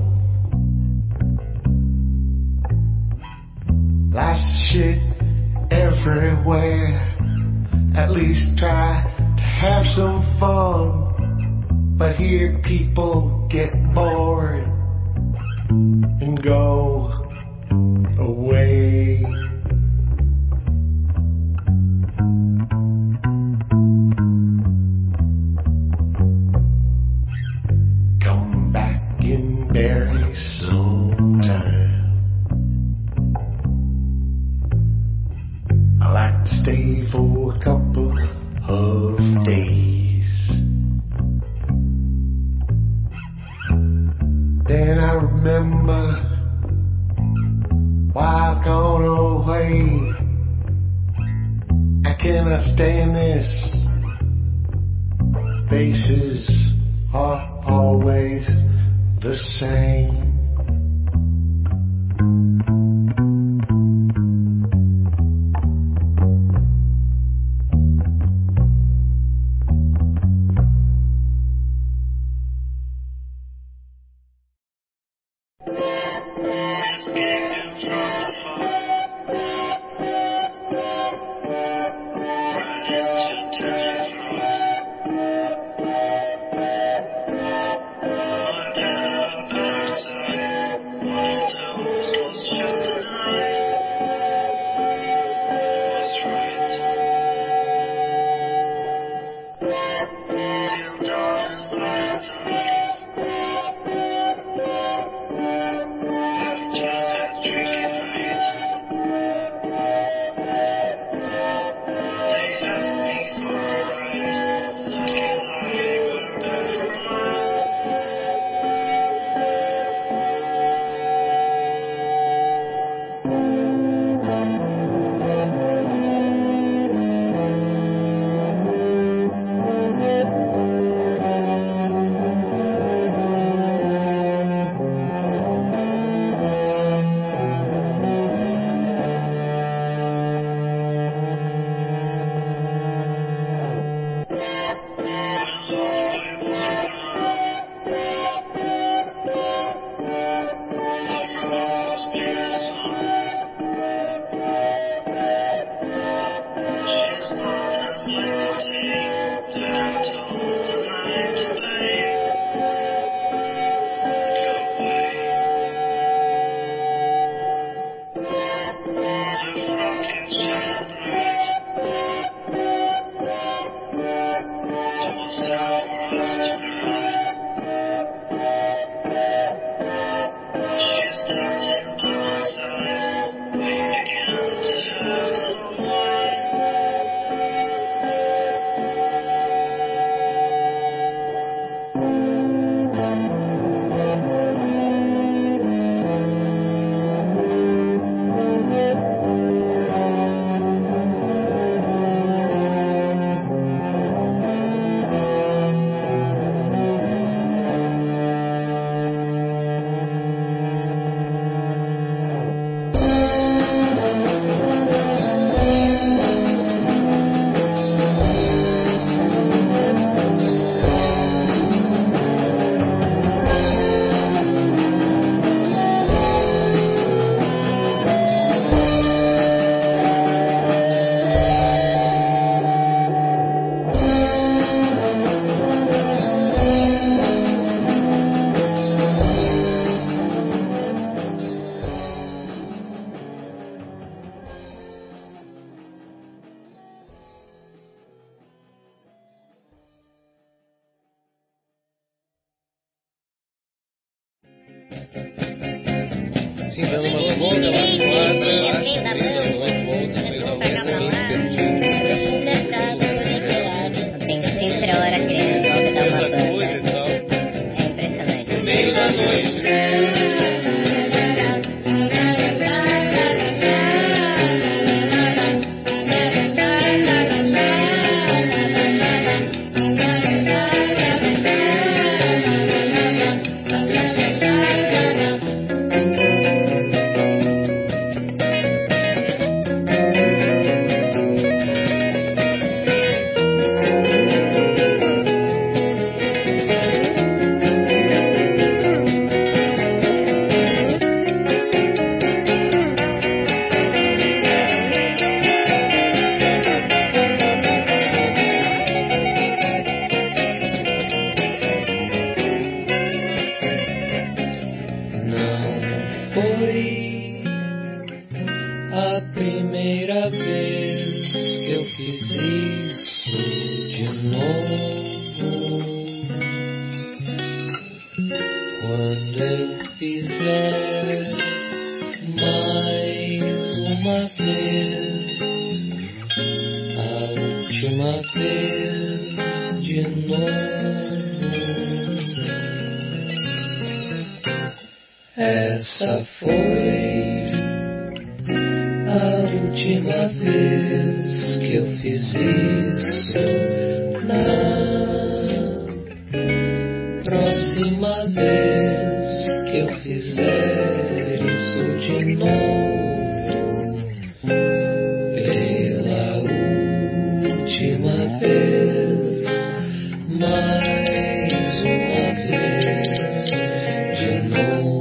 Life's shit everywhere. At least try to have some fun. But here people get bored and go away. Come back in very sometime. I like to stay for a couple of days. Then I remember why I've gone away. How can I stand this? Faces are always the same. Assim, dando umas voltas lá fora, pra baixo, dando umas voltas, mas ao mesmo tempo Sempre a hora que ele resolve dar uma banda. É impressionante. no meio da noite. de novo. Essa foi a última vez que eu fiz isso. Na próxima vez que eu fizer isso de novo, pela última vez, mais uma vez, de novo.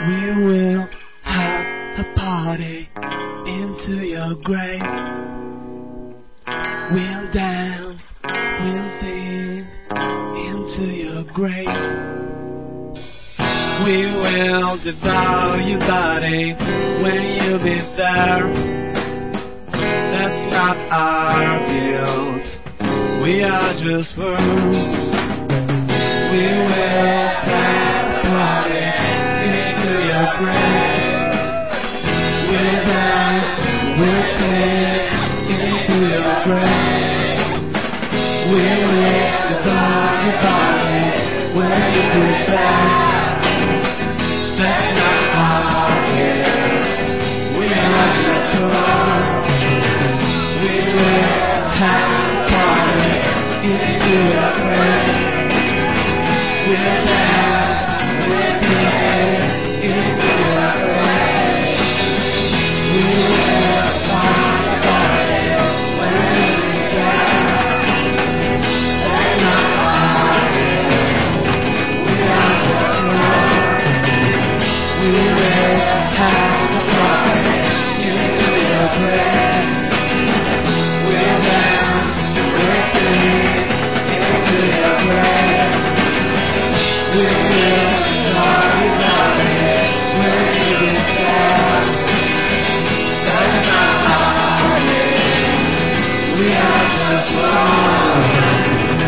We will have a party into your grave. We'll dance, we'll sing into your grave. We will devour your body when you be there. That's not our guilt, we are just fools. We will have a party into your grave. We'll dance, we'll sing into your grave. We will devour your body when you be there. That's not our guilt, we are just fools. We will have a party into your grave. We'll dance, we'll sing into your grave. We will find a party when you be there. That's not our guilt, we are just fools. We will have a party into your grave. We'll dance, we'll sing into your grave. We will love you, darling, when you be sad. That's not our guilt, we are just fools.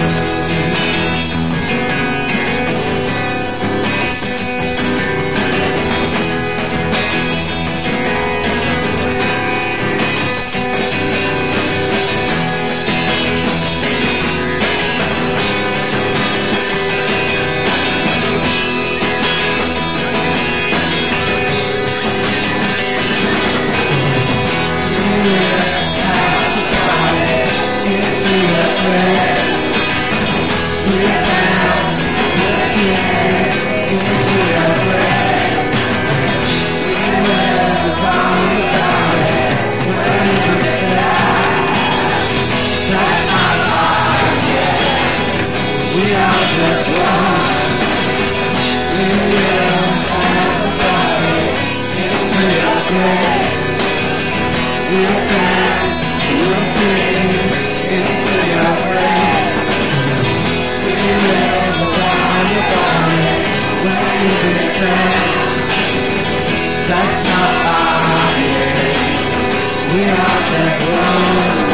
That's not our guilt, we are just fools.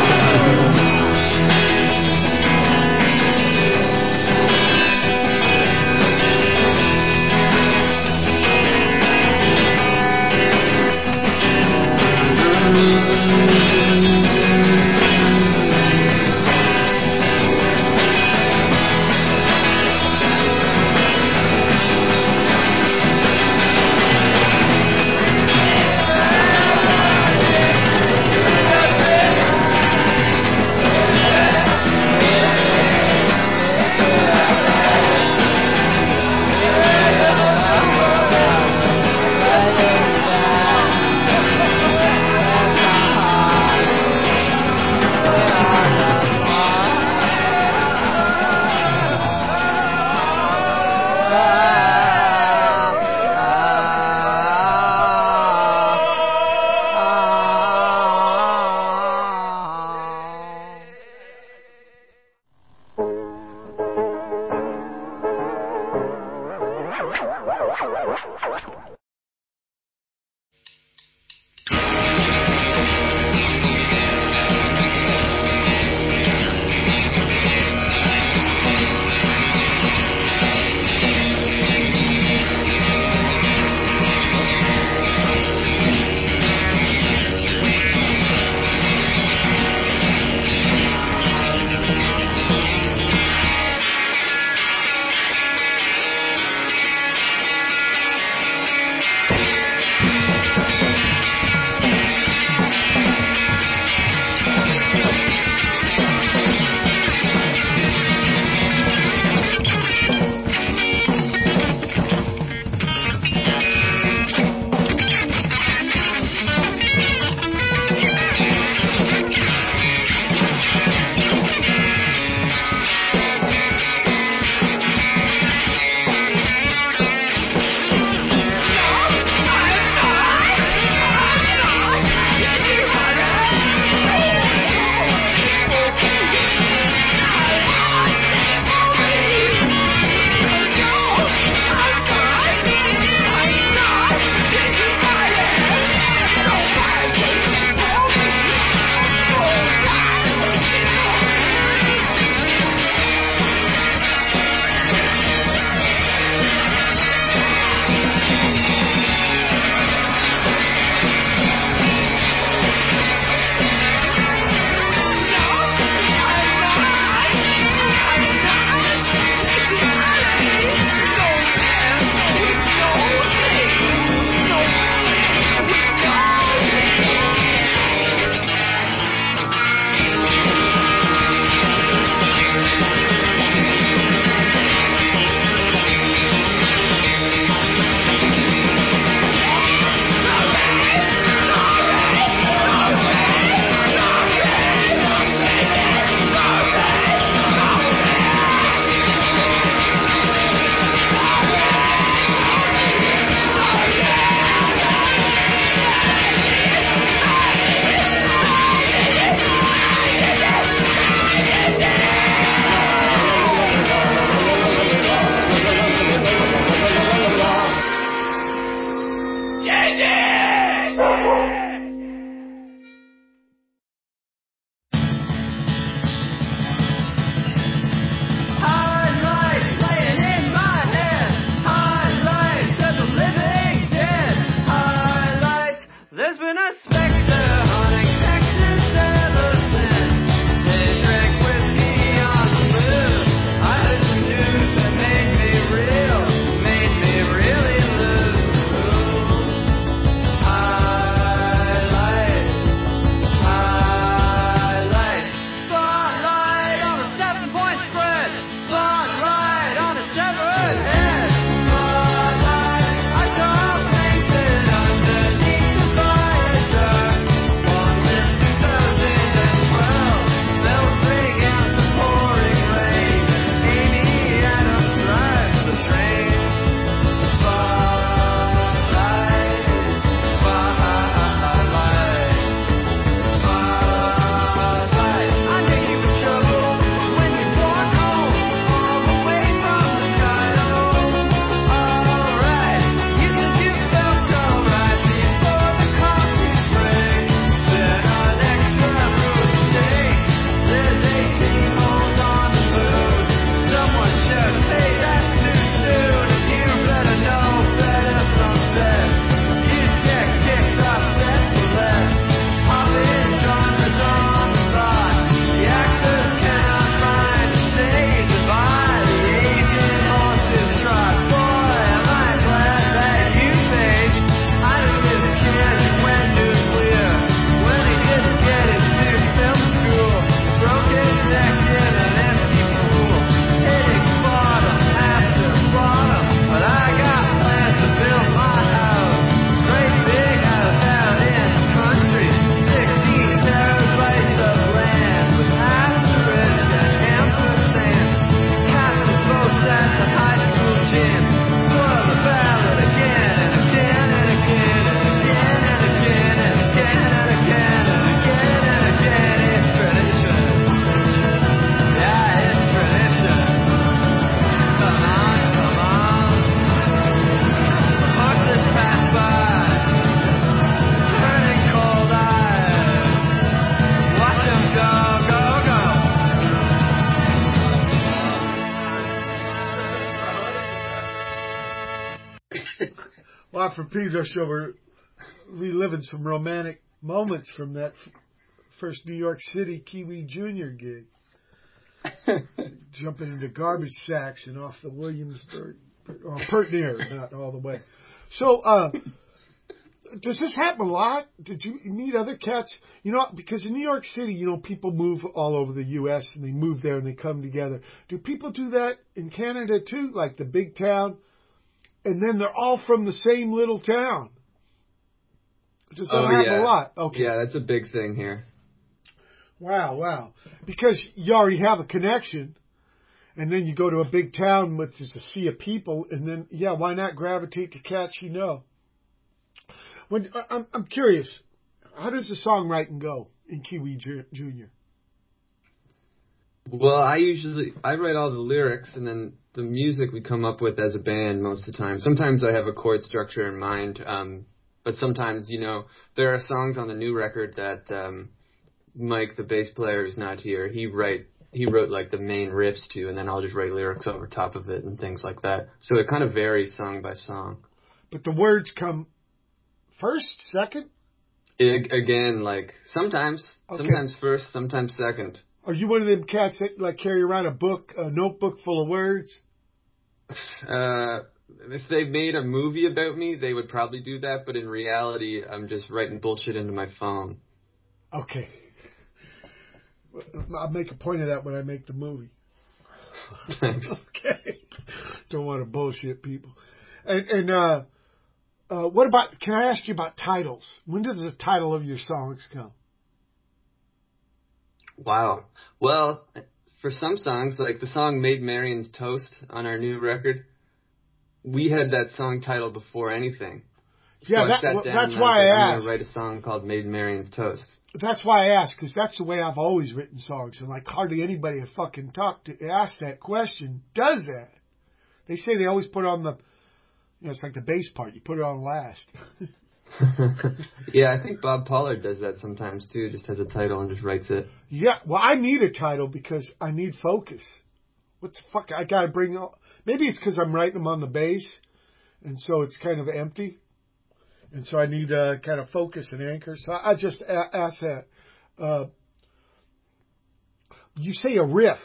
Watt from Pedro show, we're reliving some romantic moments from that first New York City Kiwi Jr. gig. Jumping into garbage sacks and off the Williamsburg, or pert near, not all the way. So, does this happen a lot? Did you meet other cats? You know, because in New York City, you know, people move all over the U.S. and they move there and they come together. Do people do that in Canada too? Like the big town? And then they're all from the same little town. Does that happen a lot? Okay. Yeah, that's a big thing here. Wow. Because you already have a connection, and then you go to a big town with just a sea of people, and then, why not gravitate to cats you know? When I'm curious, how does the songwriting go in Kiwi Jr.? Well, I write all the lyrics, and then the music we come up with as a band most of the time. Sometimes I have a chord structure in mind, but sometimes, you know, there are songs on the new record that Mike, the bass player, is not here. He wrote like the main riffs to, and then I'll just write lyrics over top of it and things like that. So it kind of varies song by song. But the words come first, second? Again, like sometimes first, sometimes second. Are you one of them cats that like carry around a notebook full of words? If they made a movie about me, they would probably do that. But in reality, I'm just writing bullshit into my phone. Okay. I'll make a point of that when I make the movie. Thanks. Okay. Don't want to bullshit people. And what about, can I ask you about titles? When does the title of your songs come? Wow. Well, for some songs, like the song Maid Marian's Toast on our new record, we had that song title before anything. Yeah, so that's why I asked. I'm going to write a song called Maid Marian's Toast. That's why I asked, because that's the way I've always written songs. And like hardly anybody I fucking talk to ask that question does that. They say they always put on it's like the bass part. You put it on last. Yeah, I think Bob Pollard does that sometimes too. Just has a title and just writes it. Yeah, well, I need a title because I need focus. What the fuck? I gotta bring. Maybe it's because I'm writing them on the bass, and so it's kind of empty, and so I need kind of focus and anchor. So I just ask that. You say a riff,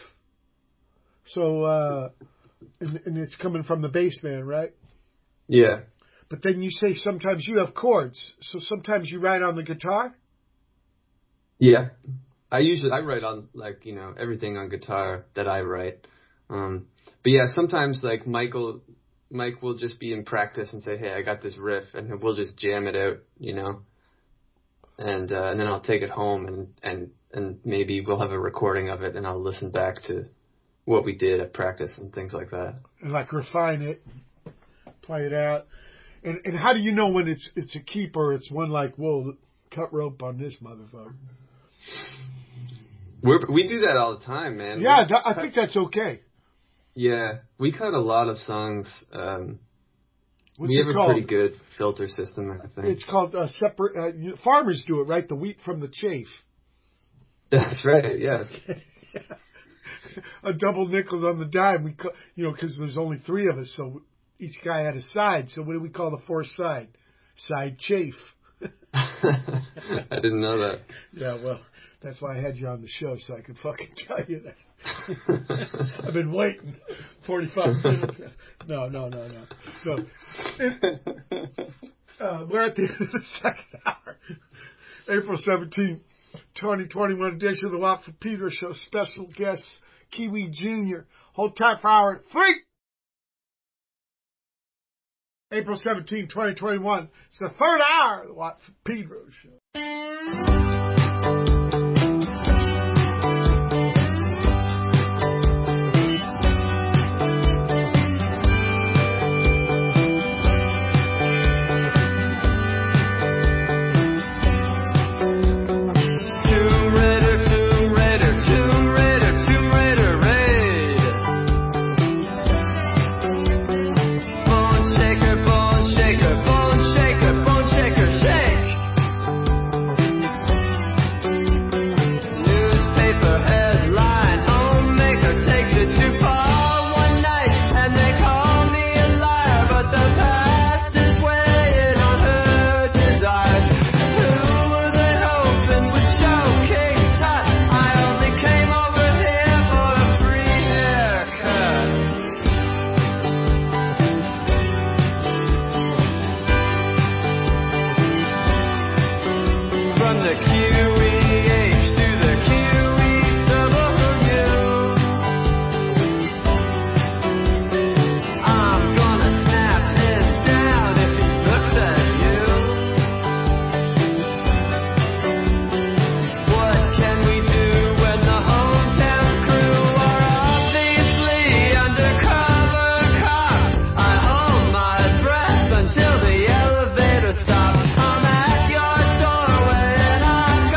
so and it's coming from the bass man, right? Yeah. But then you say sometimes you have chords, so sometimes you write on the guitar? Yeah. I write on, like, you know, everything on guitar that I write. But yeah, sometimes, like, Mike will just be in practice and say, hey, I got this riff, and we'll just jam it out, you know? And then I'll take it home and maybe we'll have a recording of it and I'll listen back to what we did at practice and things like that. And, like, refine it, play it out. And how do you know when it's a keeper? It's one like, whoa, cut rope on this motherfucker. We do that all the time, man. Yeah, I think that's okay. Yeah, we cut a lot of songs. We have a pretty good filter system, I think. It's called separate. Farmers do it, right? The wheat from the chaff. That's right. Yeah. A double nickels on the dime. We, because there's only 3 of us, so each guy had a side. So what do we call the fourth side? Side chafe. I didn't know that. Yeah, well, that's why I had you on the show, so I could fucking tell you that. I've been waiting 45 minutes. No. So, we're at the end of the second hour. April 17th, 2021 edition of the Watt from Pedro Show. Special guest, Kiwi Jr. Hold tight for hour 3. April 17, 2021. It's the third hour of the Watt from Pedro Show. Bone shaker, shake. Until the elevator stops, I'm at your doorway and I'm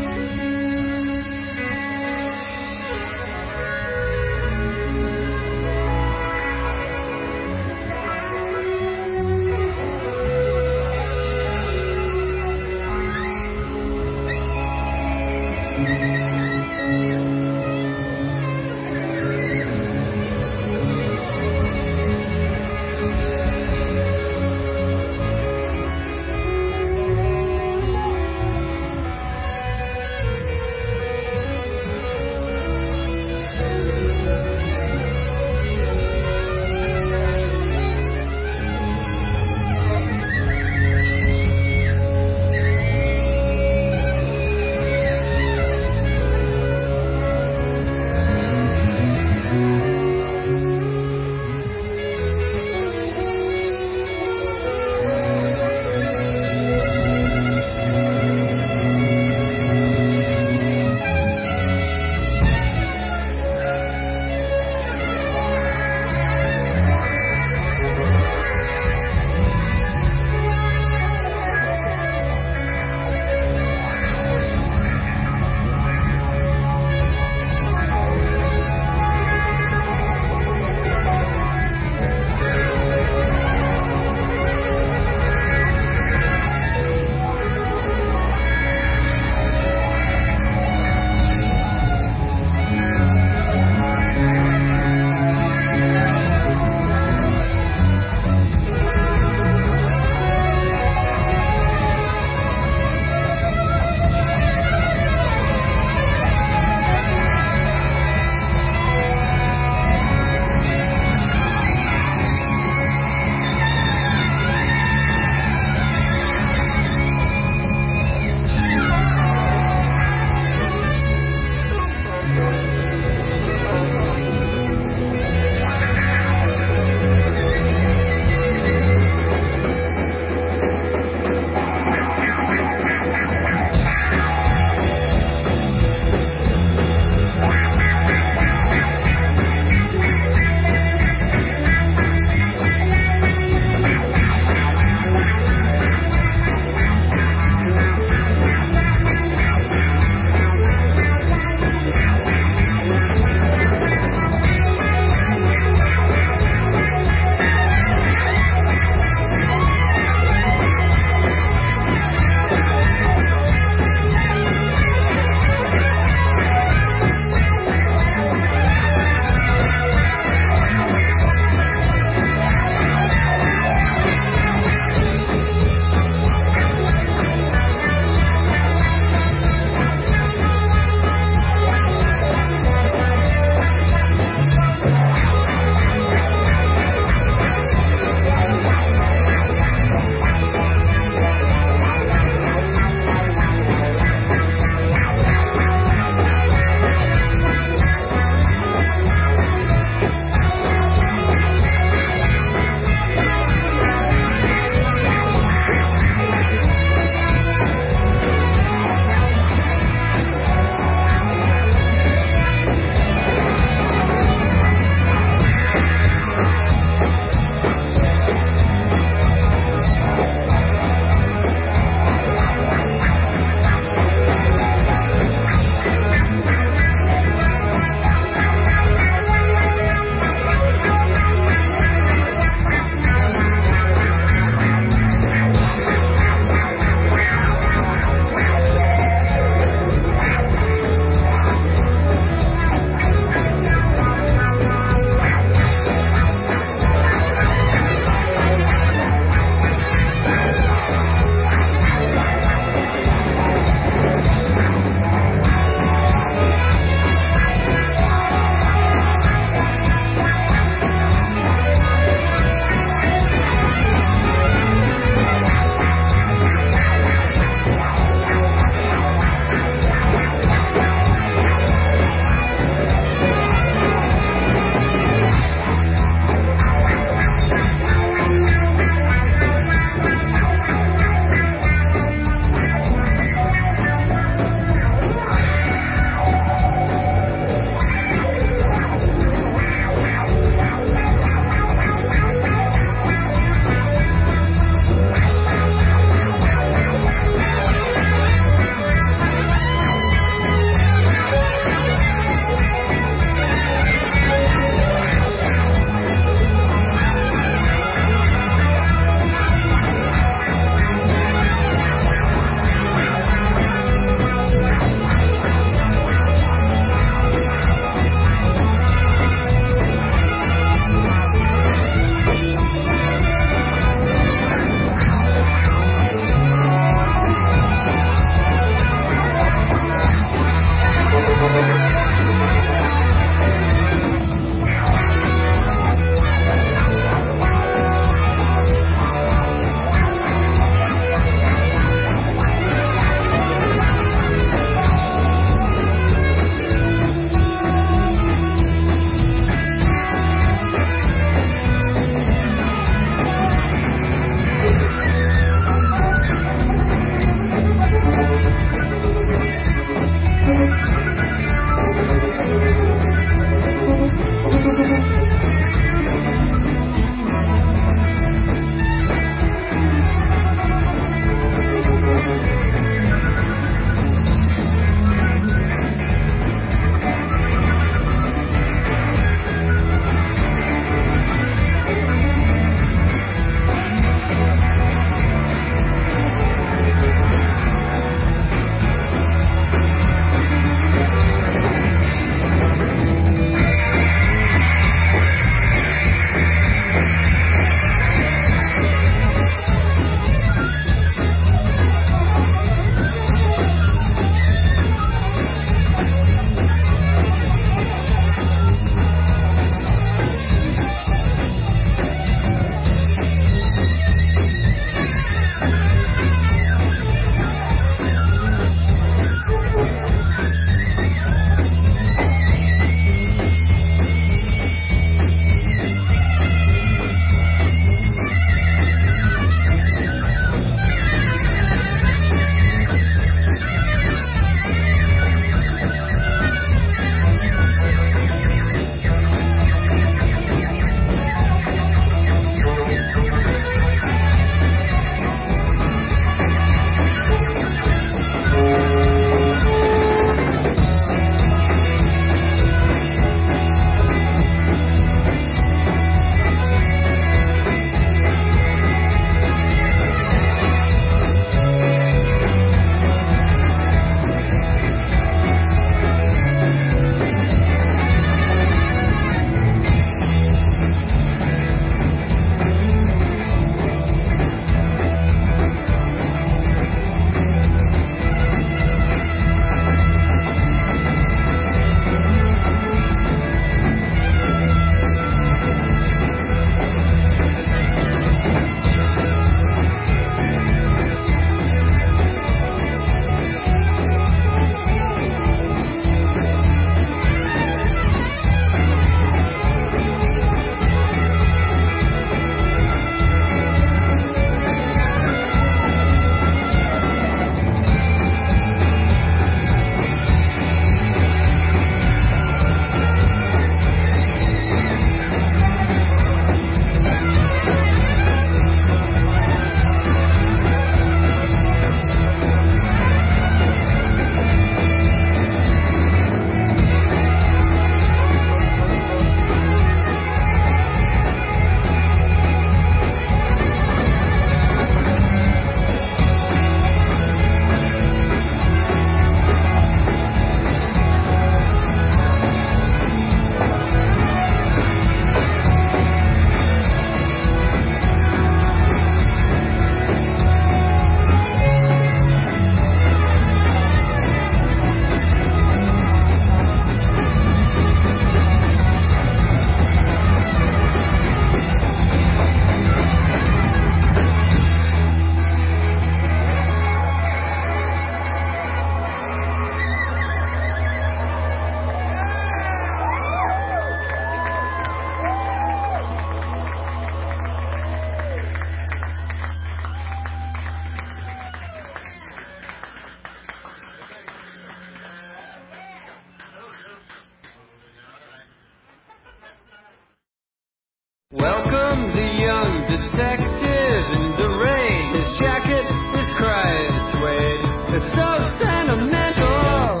Welcome the young detective in the rain. His jacket is crying suede. It's so sentimental.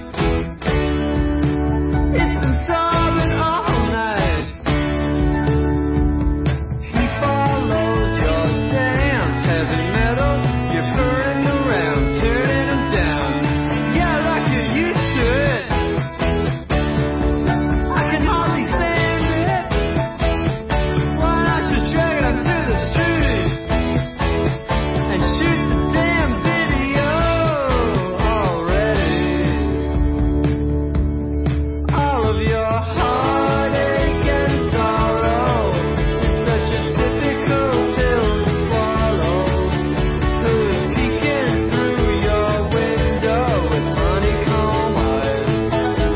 It's been sobbing all night. He follows your dance, heavy metal. You're purring around, turning him down. Yeah, like you used to it. I can hardly stand it. Why not just drag it up to the street and shoot the damn video already? All of your heartache and sorrow is such a typical pill to swallow. Who's peeking through your window with honeycomb eyes?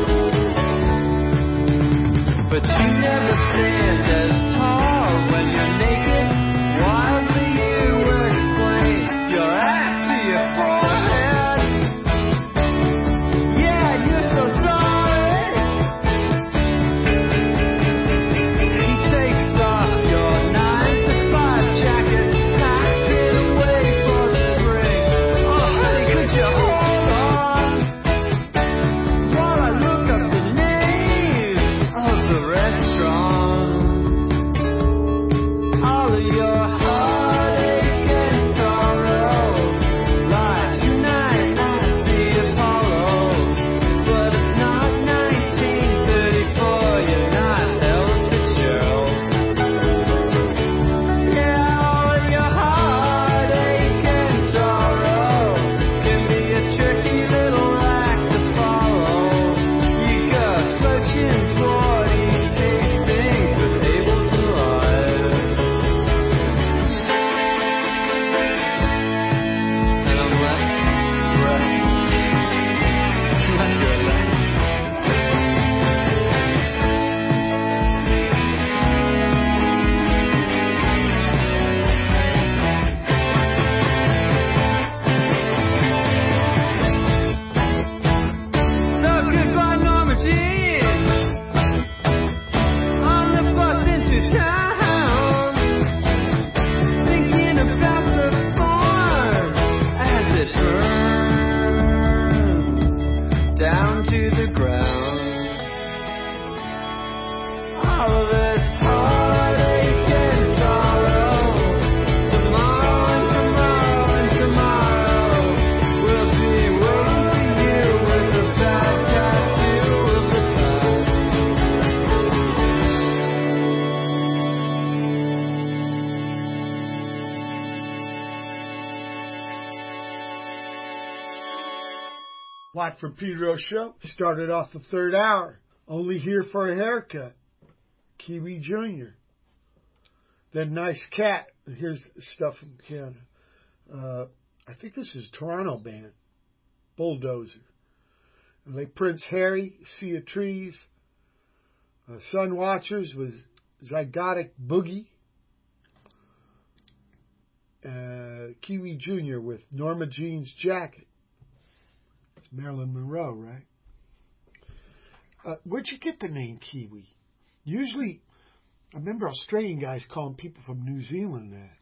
But you never stand as tall when you're naked. Wildly you explain your ass to your forehead. Yeah, you're so sorry. He takes off your 9-to-5 jacket, packs it away for the spring. Oh, honey, could you hold on while I look up the name of the restaurant? All of your heartache and sorrow lie tonight at the Apollo. But it's not 1934, you're not Ella Fitzgerald. Yeah, all of your heartache and sorrow can be a tricky little act to follow. You go searching for these tastings with Ableton Live. And I'm left breathless. Left your left. So goodbye, Norma Jean. On the bus into town, thinking about the farm as it burns down to the ground. All of this heartache and sorrow, tomorrow and tomorrow and tomorrow will be waiting for you with a bad tattoo of the past. Watt from Pedro Show started off the third hour. Only Here for a Haircut. Kiwi Jr. Then Nice Cat. Here's stuff from Canada. I think this is a Toronto band. Bulldozer. And they Prince Harry, Sea of Trees. Sun Watchers was Zygotic Boogie. Kiwi Jr. with Norma Jean's Jacket. It's Marilyn Monroe, right? Where'd you get the name Kiwi? Usually, I remember Australian guys calling people from New Zealand that.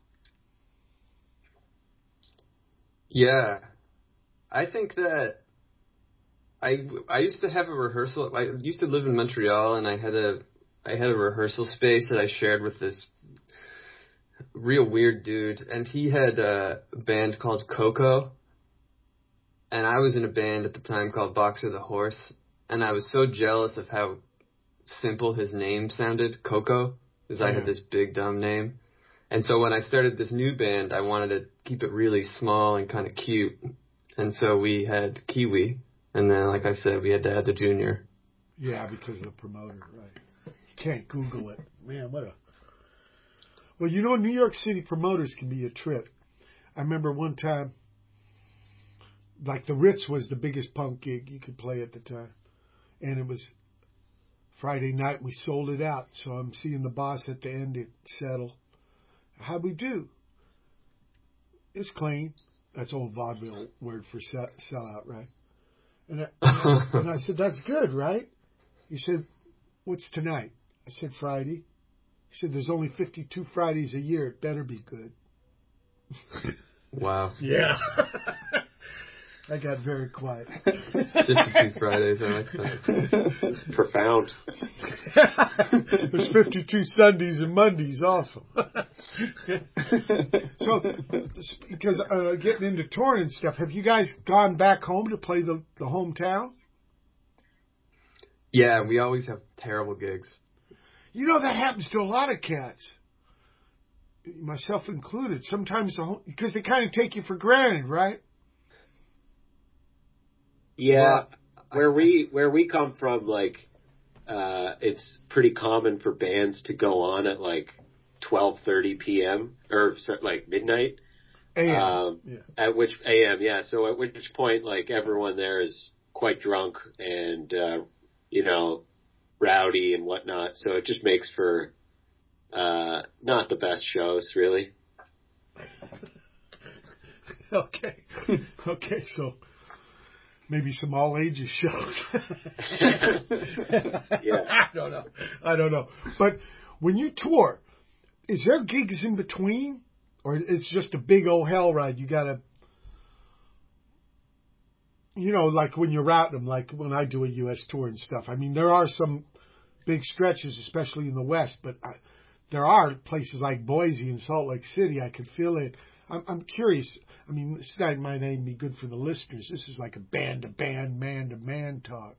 Yeah. I think that I used to have a rehearsal. I used to live in Montreal, and I had a rehearsal space that I shared with this real weird dude, and he had a band called Coco, and I was in a band at the time called Boxer the Horse, and I was so jealous of how simple his name sounded, Coco, because I had this big dumb name. And so when I started this new band, I wanted to keep it really small and kind of cute. And so we had Kiwi, and then, like I said, we had to add the junior. Yeah, because of the promoter, right. You can't Google it. Man, what a... Well, you know, New York City promoters can be a trip. I remember one time, like the Ritz was the biggest punk gig you could play at the time. And it was Friday night, we sold it out. So I'm seeing the boss at the end to settle. How'd we do? It's clean. That's old vaudeville word for sellout, right? And I said, that's good, right? He said, what's tonight? I said, Friday. He said, "There's only 52 Fridays a year. It better be good." Wow. Yeah. I got very quiet. 52 Fridays, I like that. It's profound. There's 52 Sundays and Mondays also. So, because getting into touring and stuff, have you guys gone back home to play the hometown? Yeah, we always have terrible gigs. You know, that happens to a lot of cats, myself included. Sometimes because they kind of take you for granted, right? Yeah, where we come from, like, it's pretty common for bands to go on at like 12:30 p.m. or like midnight. AM. At which AM, yeah. So at which point, like, everyone there is quite drunk and rowdy and whatnot. So it just makes for not the best shows, really. Okay, so. Maybe some all ages shows. Yeah. I don't know. But when you tour, is there gigs in between? Or it's just a big old hell ride? You gotta, like when you're routing them, like when I do a U.S. tour and stuff. I mean, there are some big stretches, especially in the West, but there are places like Boise and Salt Lake City. I could feel it. I'm curious. I mean, this might even be good for the listeners. This is like a band-to-band, man-to-man talk.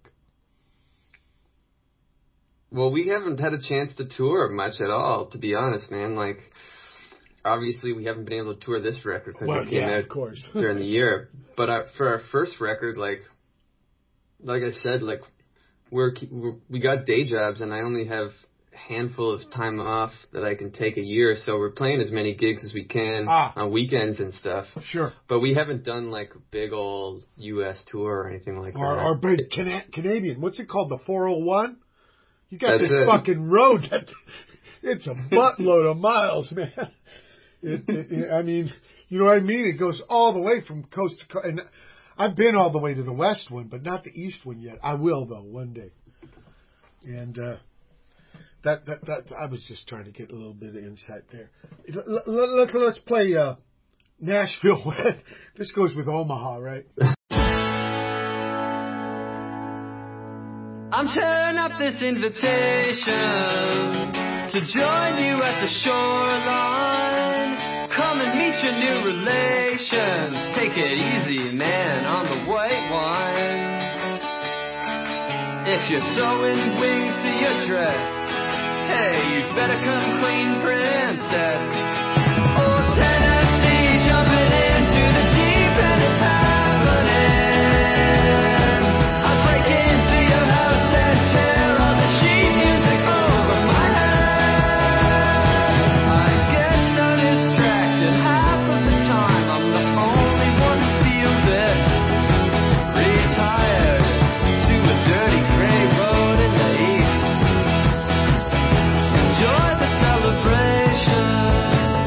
Well, we haven't had a chance to tour much at all, to be honest, man. Like, obviously, we haven't been able to tour this record because it came out of course. during the year. But for our first record, like I said, like we got day jobs, and I only have handful of time off that I can take a year, so we're playing as many gigs as we can on weekends and stuff. Sure. But we haven't done like a big old U.S. tour or anything like that. Or big Canadian. What's it called? The 401? You got this fucking road. It's a buttload of miles, man. I mean, you know what I mean? It goes all the way from coast to coast. And I've been all the way to the west one, but not the east one yet. I will, though, one day. And that I was just trying to get a little bit of insight there. Let's play Nashville. This goes with Omaha, right? I'm tearing up this invitation to join you at the shoreline. Come and meet your new relations. Take it easy, man, on the white wine. If you're sewing wings to your dress, hey, you'd better come clean, princess. Oh, Tennessee, jumping into the deep end, it's happening. I'll break into your house and tear all the sheet music over my head. I get so distracted half of the time. I'm the only one who feels it. Retired to a dirty gray road in the east. Enjoy the celebration.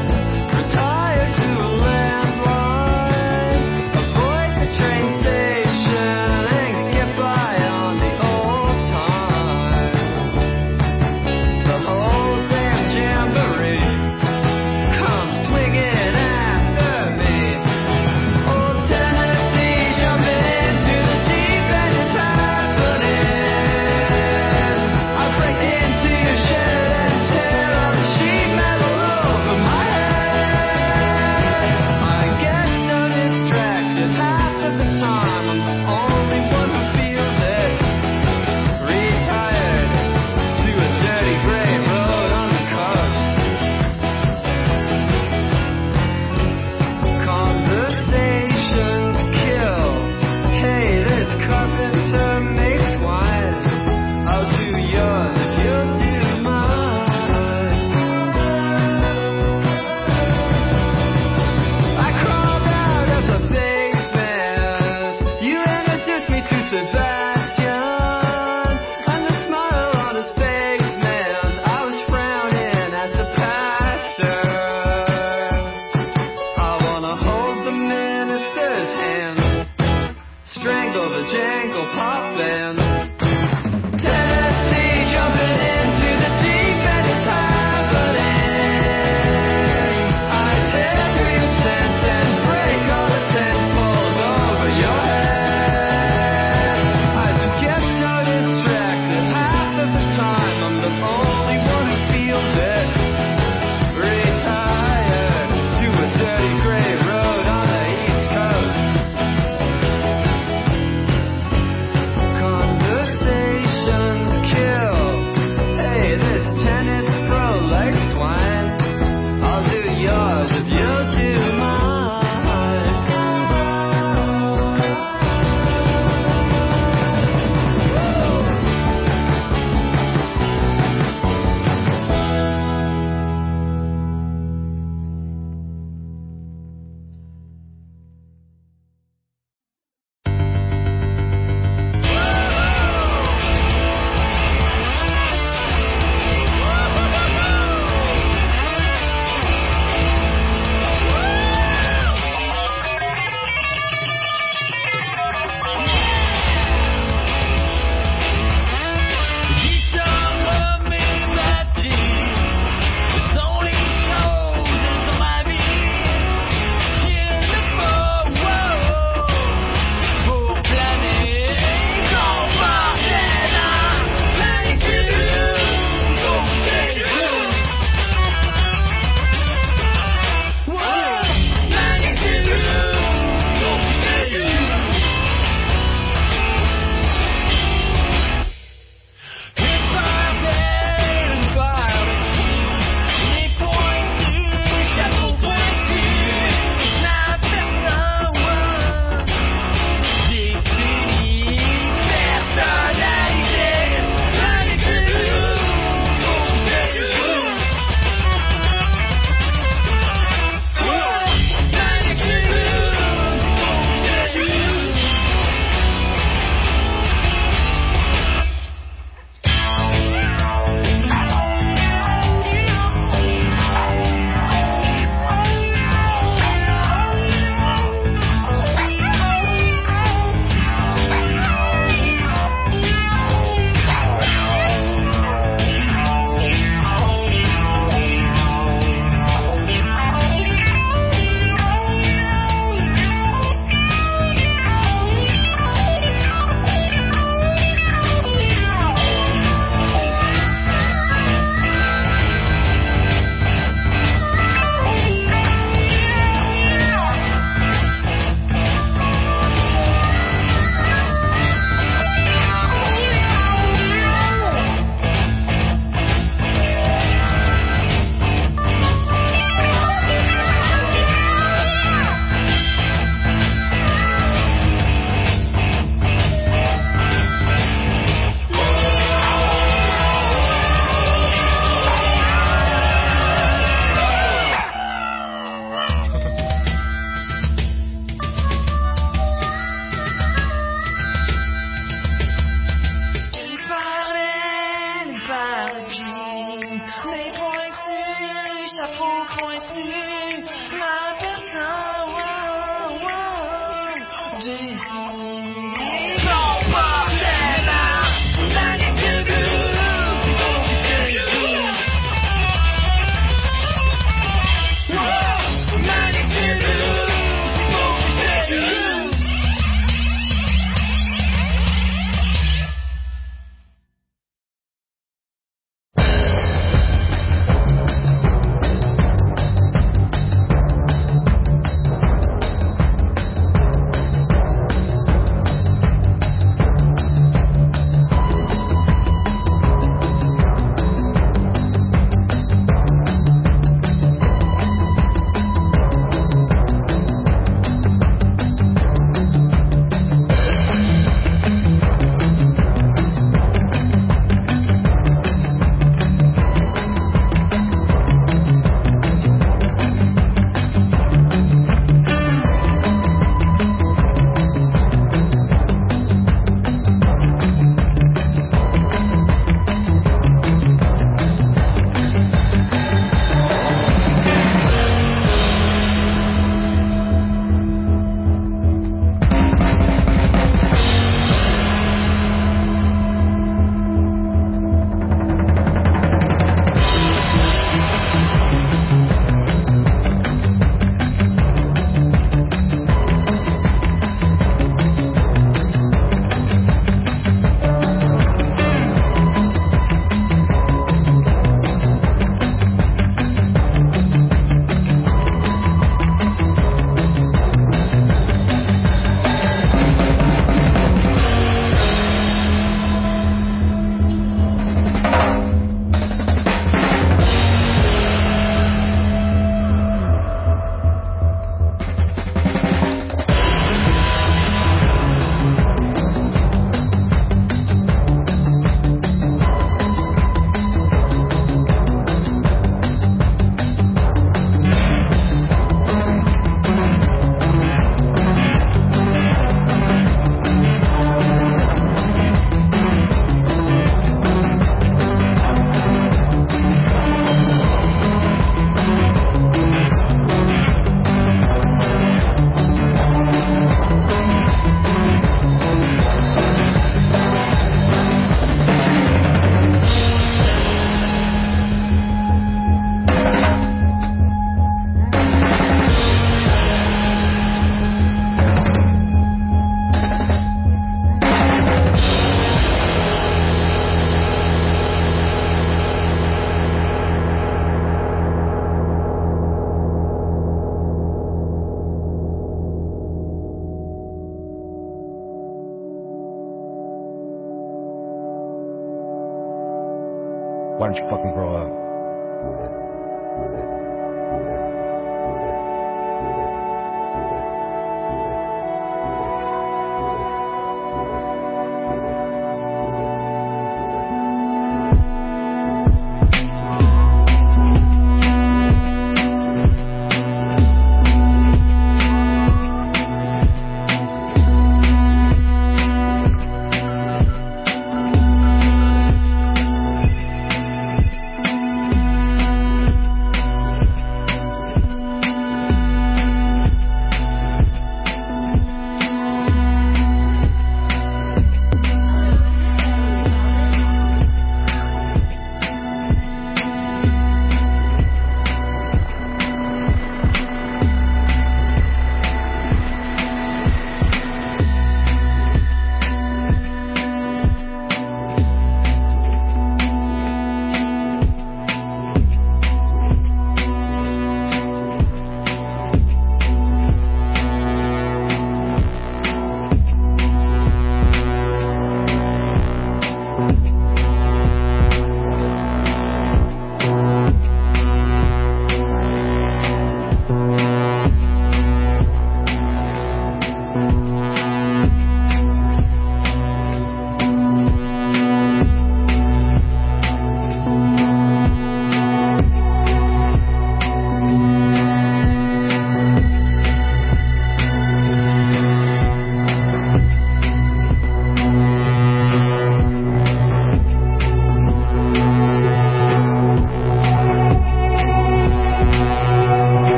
Why don't you fucking grow up?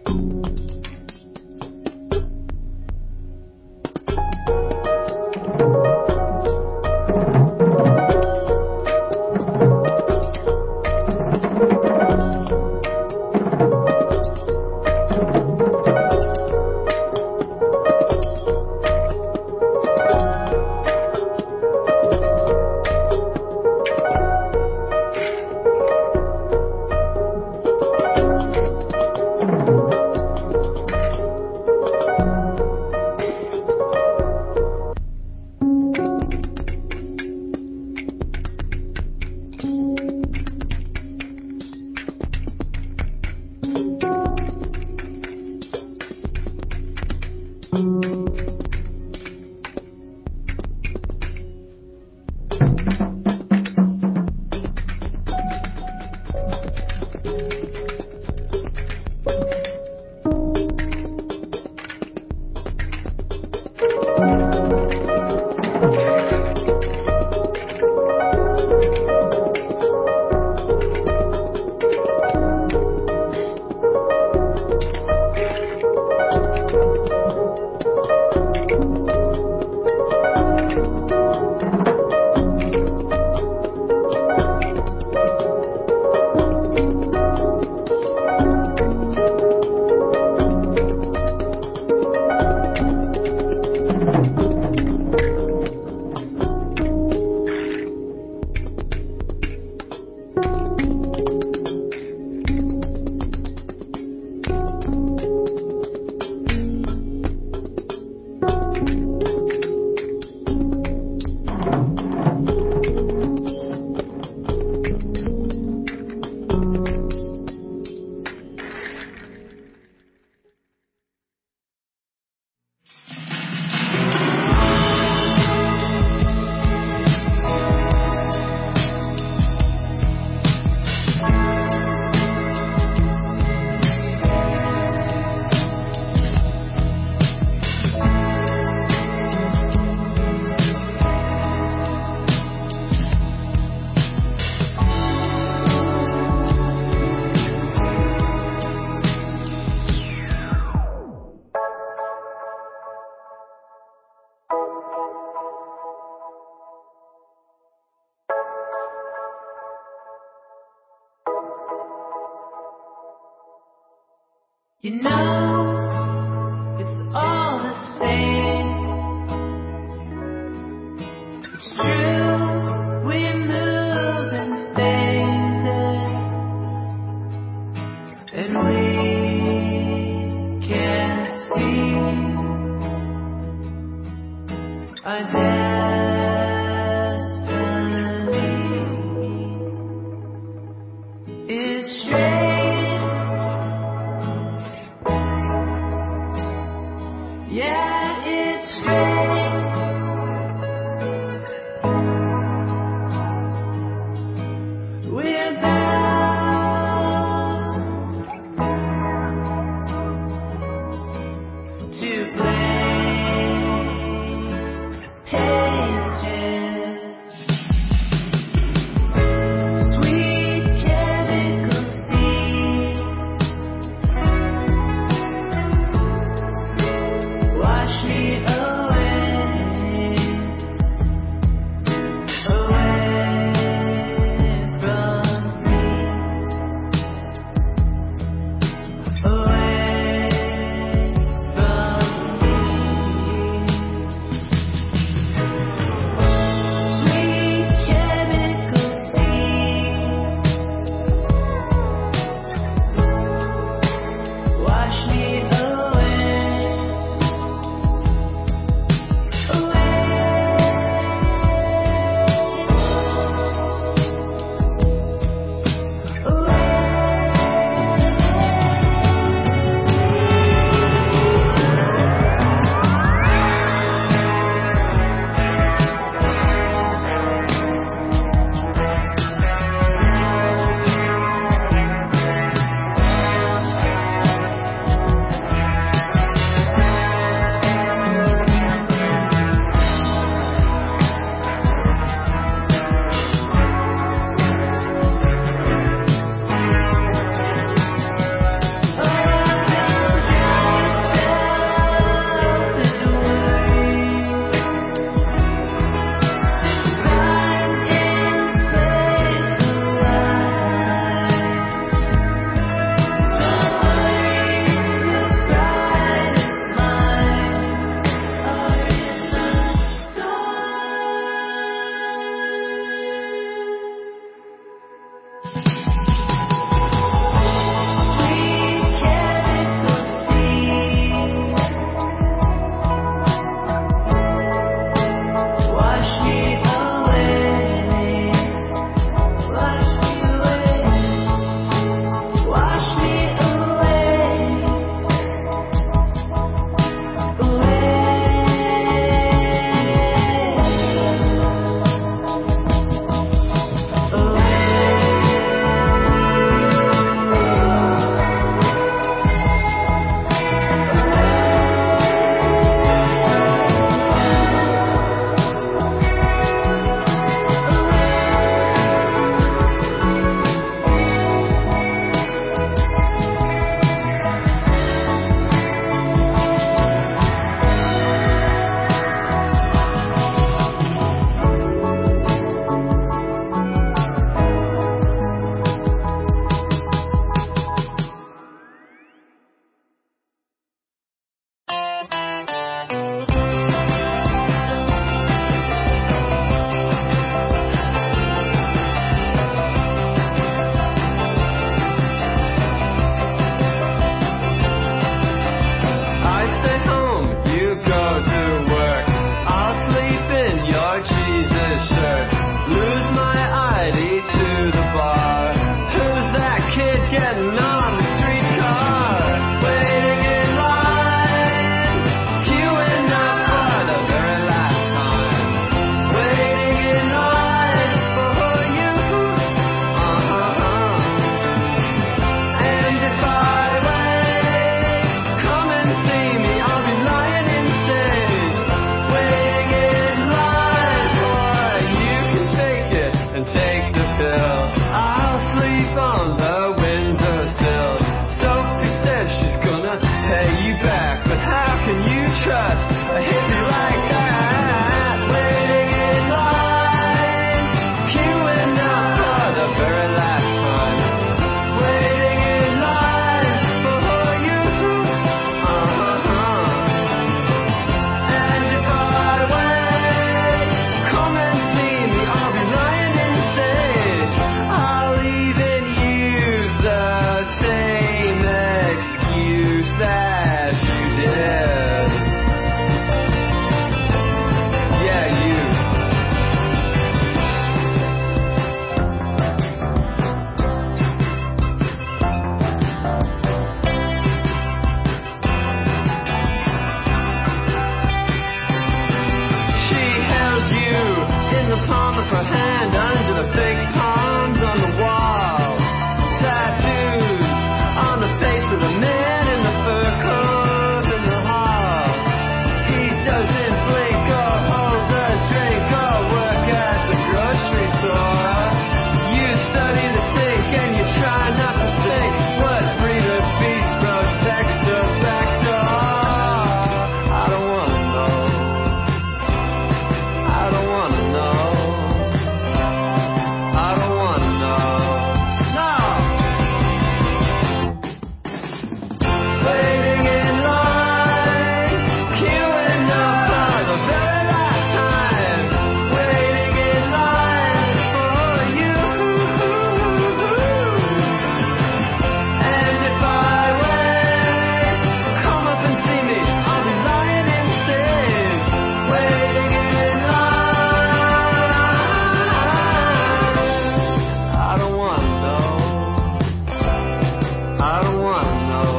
You know, it's all the same. It's true, we move in phases, and we can't see our destiny is strange. Yeah, it's strange. We're bound to blame. pay you back, but how can you trust a hippie like that? Waiting in line, queuing up for the very last time. Waiting in line for you. And if I wait, come and see me. I'll be lying in stage. I'll even use the same excuse that you did. Yeah, you. She held you in the palm of her hand under the big palms on the wall. Tattoos on the face of the man in the fur coat in the hall. He doesn't blink or hold a drink or work at the grocery store. You study the sick and you try not to think. What breed of beast protects the back door? I don't wanna know. I don't wanna know. I don't wanna know. No. Waiting in line, queuing up for the very last time. Waiting in line for you. And if I wait, come up and see me. I'll be lying in stage. Waiting in line. I don't wanna know. I don't wanna know.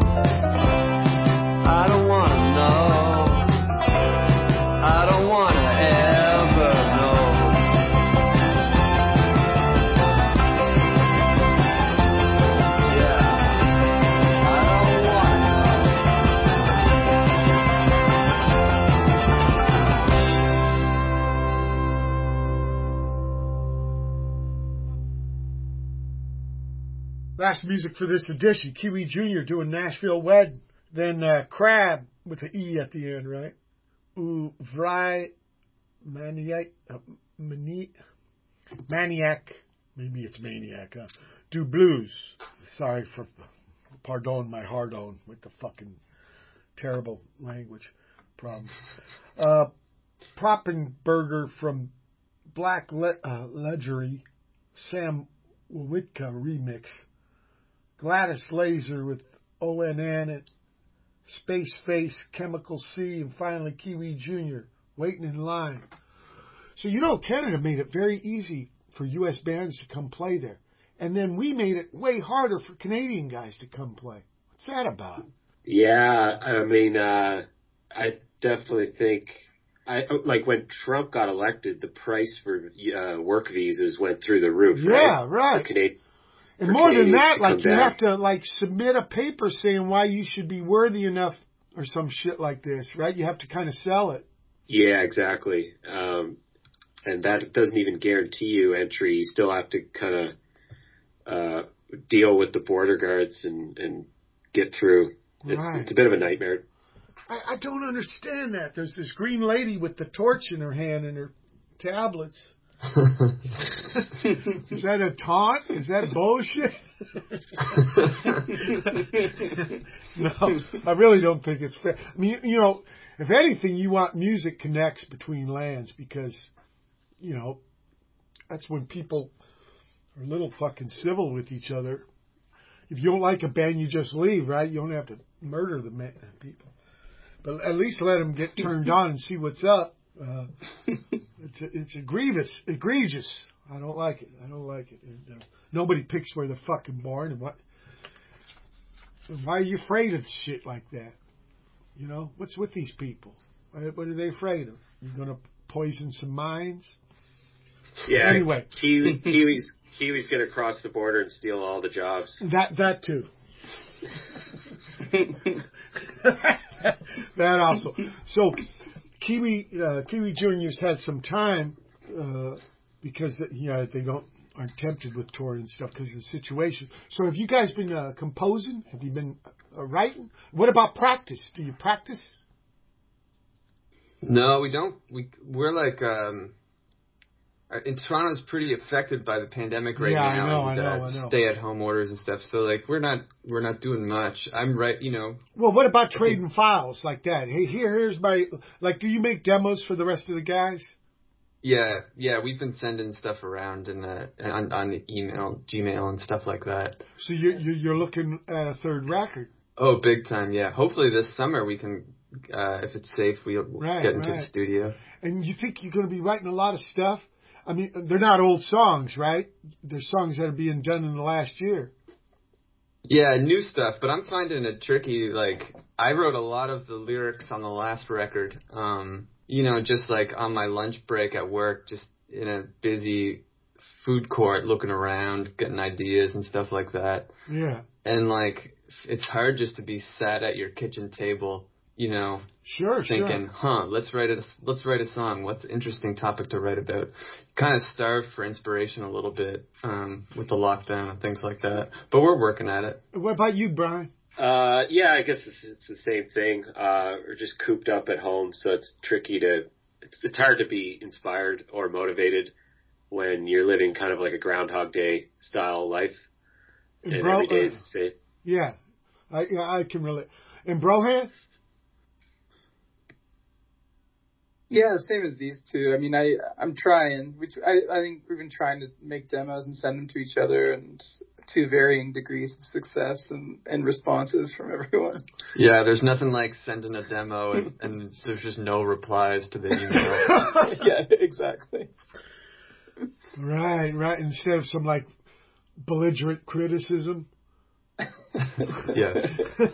I don't wanna know. I don't wanna ever know. Yeah. I don't wanna know. Last music for this edition, Kiwi Jr. doing Nashville Wed. Then Crab with the E at the end, right? Vry Maniac. Maniac. Maybe it's Maniac. Do Blues. Sorry for, pardon my hard-on with the fucking terrible language problems. Proppenberger from Black Ledgery, Sam Witka remix. Gladys Laser with ONN at Space Face, Chemical C, and finally Kiwi Jr. waiting in line. So Canada made it very easy for U.S. bands to come play there. And then we made it way harder for Canadian guys to come play. What's that about? Yeah, I mean, I definitely think, like when Trump got elected, the price for work visas went through the roof. Yeah, right. And more than that, like you have to like submit a paper saying why you should be worthy enough or some shit like this, right? You have to kind of sell it. Yeah, exactly. And that doesn't even guarantee you entry. You still have to kind of deal with the border guards and get through. It's a bit of a nightmare. I don't understand that. There's this green lady with the torch in her hand and her tablets. Is that a taunt? Is that bullshit? No, I really don't think it's fair. I mean, if anything, you want music connects between lands because, that's when people are a little fucking civil with each other. If you don't like a band, you just leave, right? You don't have to murder the people. But at least let them get turned on and see what's up. It's egregious. I don't like it. And, nobody picks where they're fucking born and what. Why are you afraid of shit like that? What's with these people? What are they afraid of? You're gonna poison some minds? Yeah. Anyway, Kiwi's gonna cross the border and steal all the jobs. That too. That also. So Kiwi Juniors had some time because they aren't tempted with touring and stuff because of the situation. So have you guys been composing? Have you been writing? What about practice? Do you practice? No, we don't. We're like in Toronto's pretty affected by the pandemic right now. I know. Stay-at-home orders and stuff. So like we're not doing much. I'm right, you know. Well, what about trading files like that? Hey, here's my do you make demos for the rest of the guys? Yeah, we've been sending stuff around and on email, Gmail, and stuff like that. So you're looking at a third record? Oh, big time, yeah. Hopefully this summer we can, if it's safe, we'll get into the studio. And you think you're going to be writing a lot of stuff? I mean, they're not old songs, right? They're songs that are being done in the last year. Yeah, new stuff, but I'm finding it tricky. Like, I wrote a lot of the lyrics on the last record, you know, just like on my lunch break at work, just in a busy food court looking around, getting ideas and stuff like that. Yeah. And like, it's hard just to be sat at your kitchen table, you know, thinking, let's write a song. What's an interesting topic to write about? Kind of starved for inspiration a little bit with the lockdown and things like that. But we're working at it. What about you, Brian? Yeah, I guess it's the same thing. We're just cooped up at home, so it's tricky it's hard to be inspired or motivated when you're living kind of like a Groundhog Day style life. And every day is the same. Yeah, I can relate. And Brohan? Yeah, same as these two. I mean, I'm trying. I think we've been trying to make demos and send them to each other, and to varying degrees of success and responses from everyone. Yeah, there's nothing like sending a demo and there's just no replies to the email. Yeah, exactly. Right. Instead of some like belligerent criticism. Yes.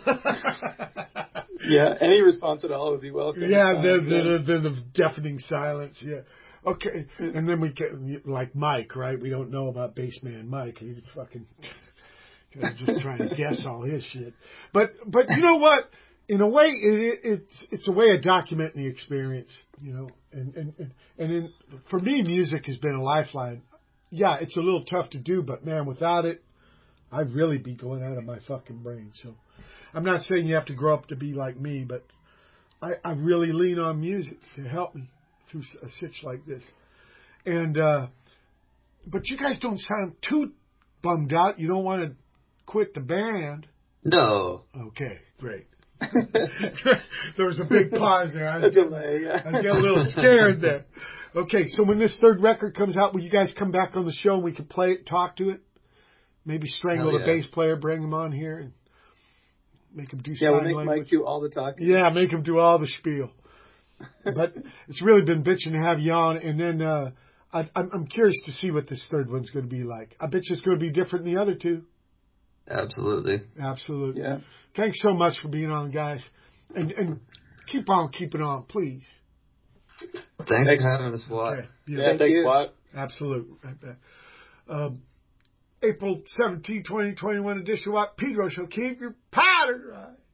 Yeah, any response at all would be welcome. Yeah, the deafening silence. Yeah. Okay, and then we get like Mike, right? We don't know about bassman Mike. He's fucking just trying to guess all his shit. But you know what? In a way, it's a way of documenting the experience, you know. And for me, music has been a lifeline. Yeah, it's a little tough to do, but man, without it, I'd really be going out of my fucking brain. So I'm not saying you have to grow up to be like me, but I really lean on music to help me through a sitch like this. And but you guys don't sound too bummed out. You don't want to quit the band. No. Okay, great. There was a big pause there. I get a little scared there. Okay, so when this third record comes out, will you guys come back on the show and we can play it, talk to it? Maybe strangle the bass player, bring him on here, and make him do sign language. We'll make Mike do all the talking. Yeah, make him do all the spiel. But it's really been bitching to have you on, and then I'm curious to see what this third one's going to be like. I bet you it's going to be different than the other two. Absolutely. Yeah. Thanks so much for being on, guys, and keep on keeping on, please. Thanks for having us, Watt. Okay. Yeah, thanks, Watt. Absolutely. April 17, 2021 edition of Watt Pedro Show. Keep your powder dry.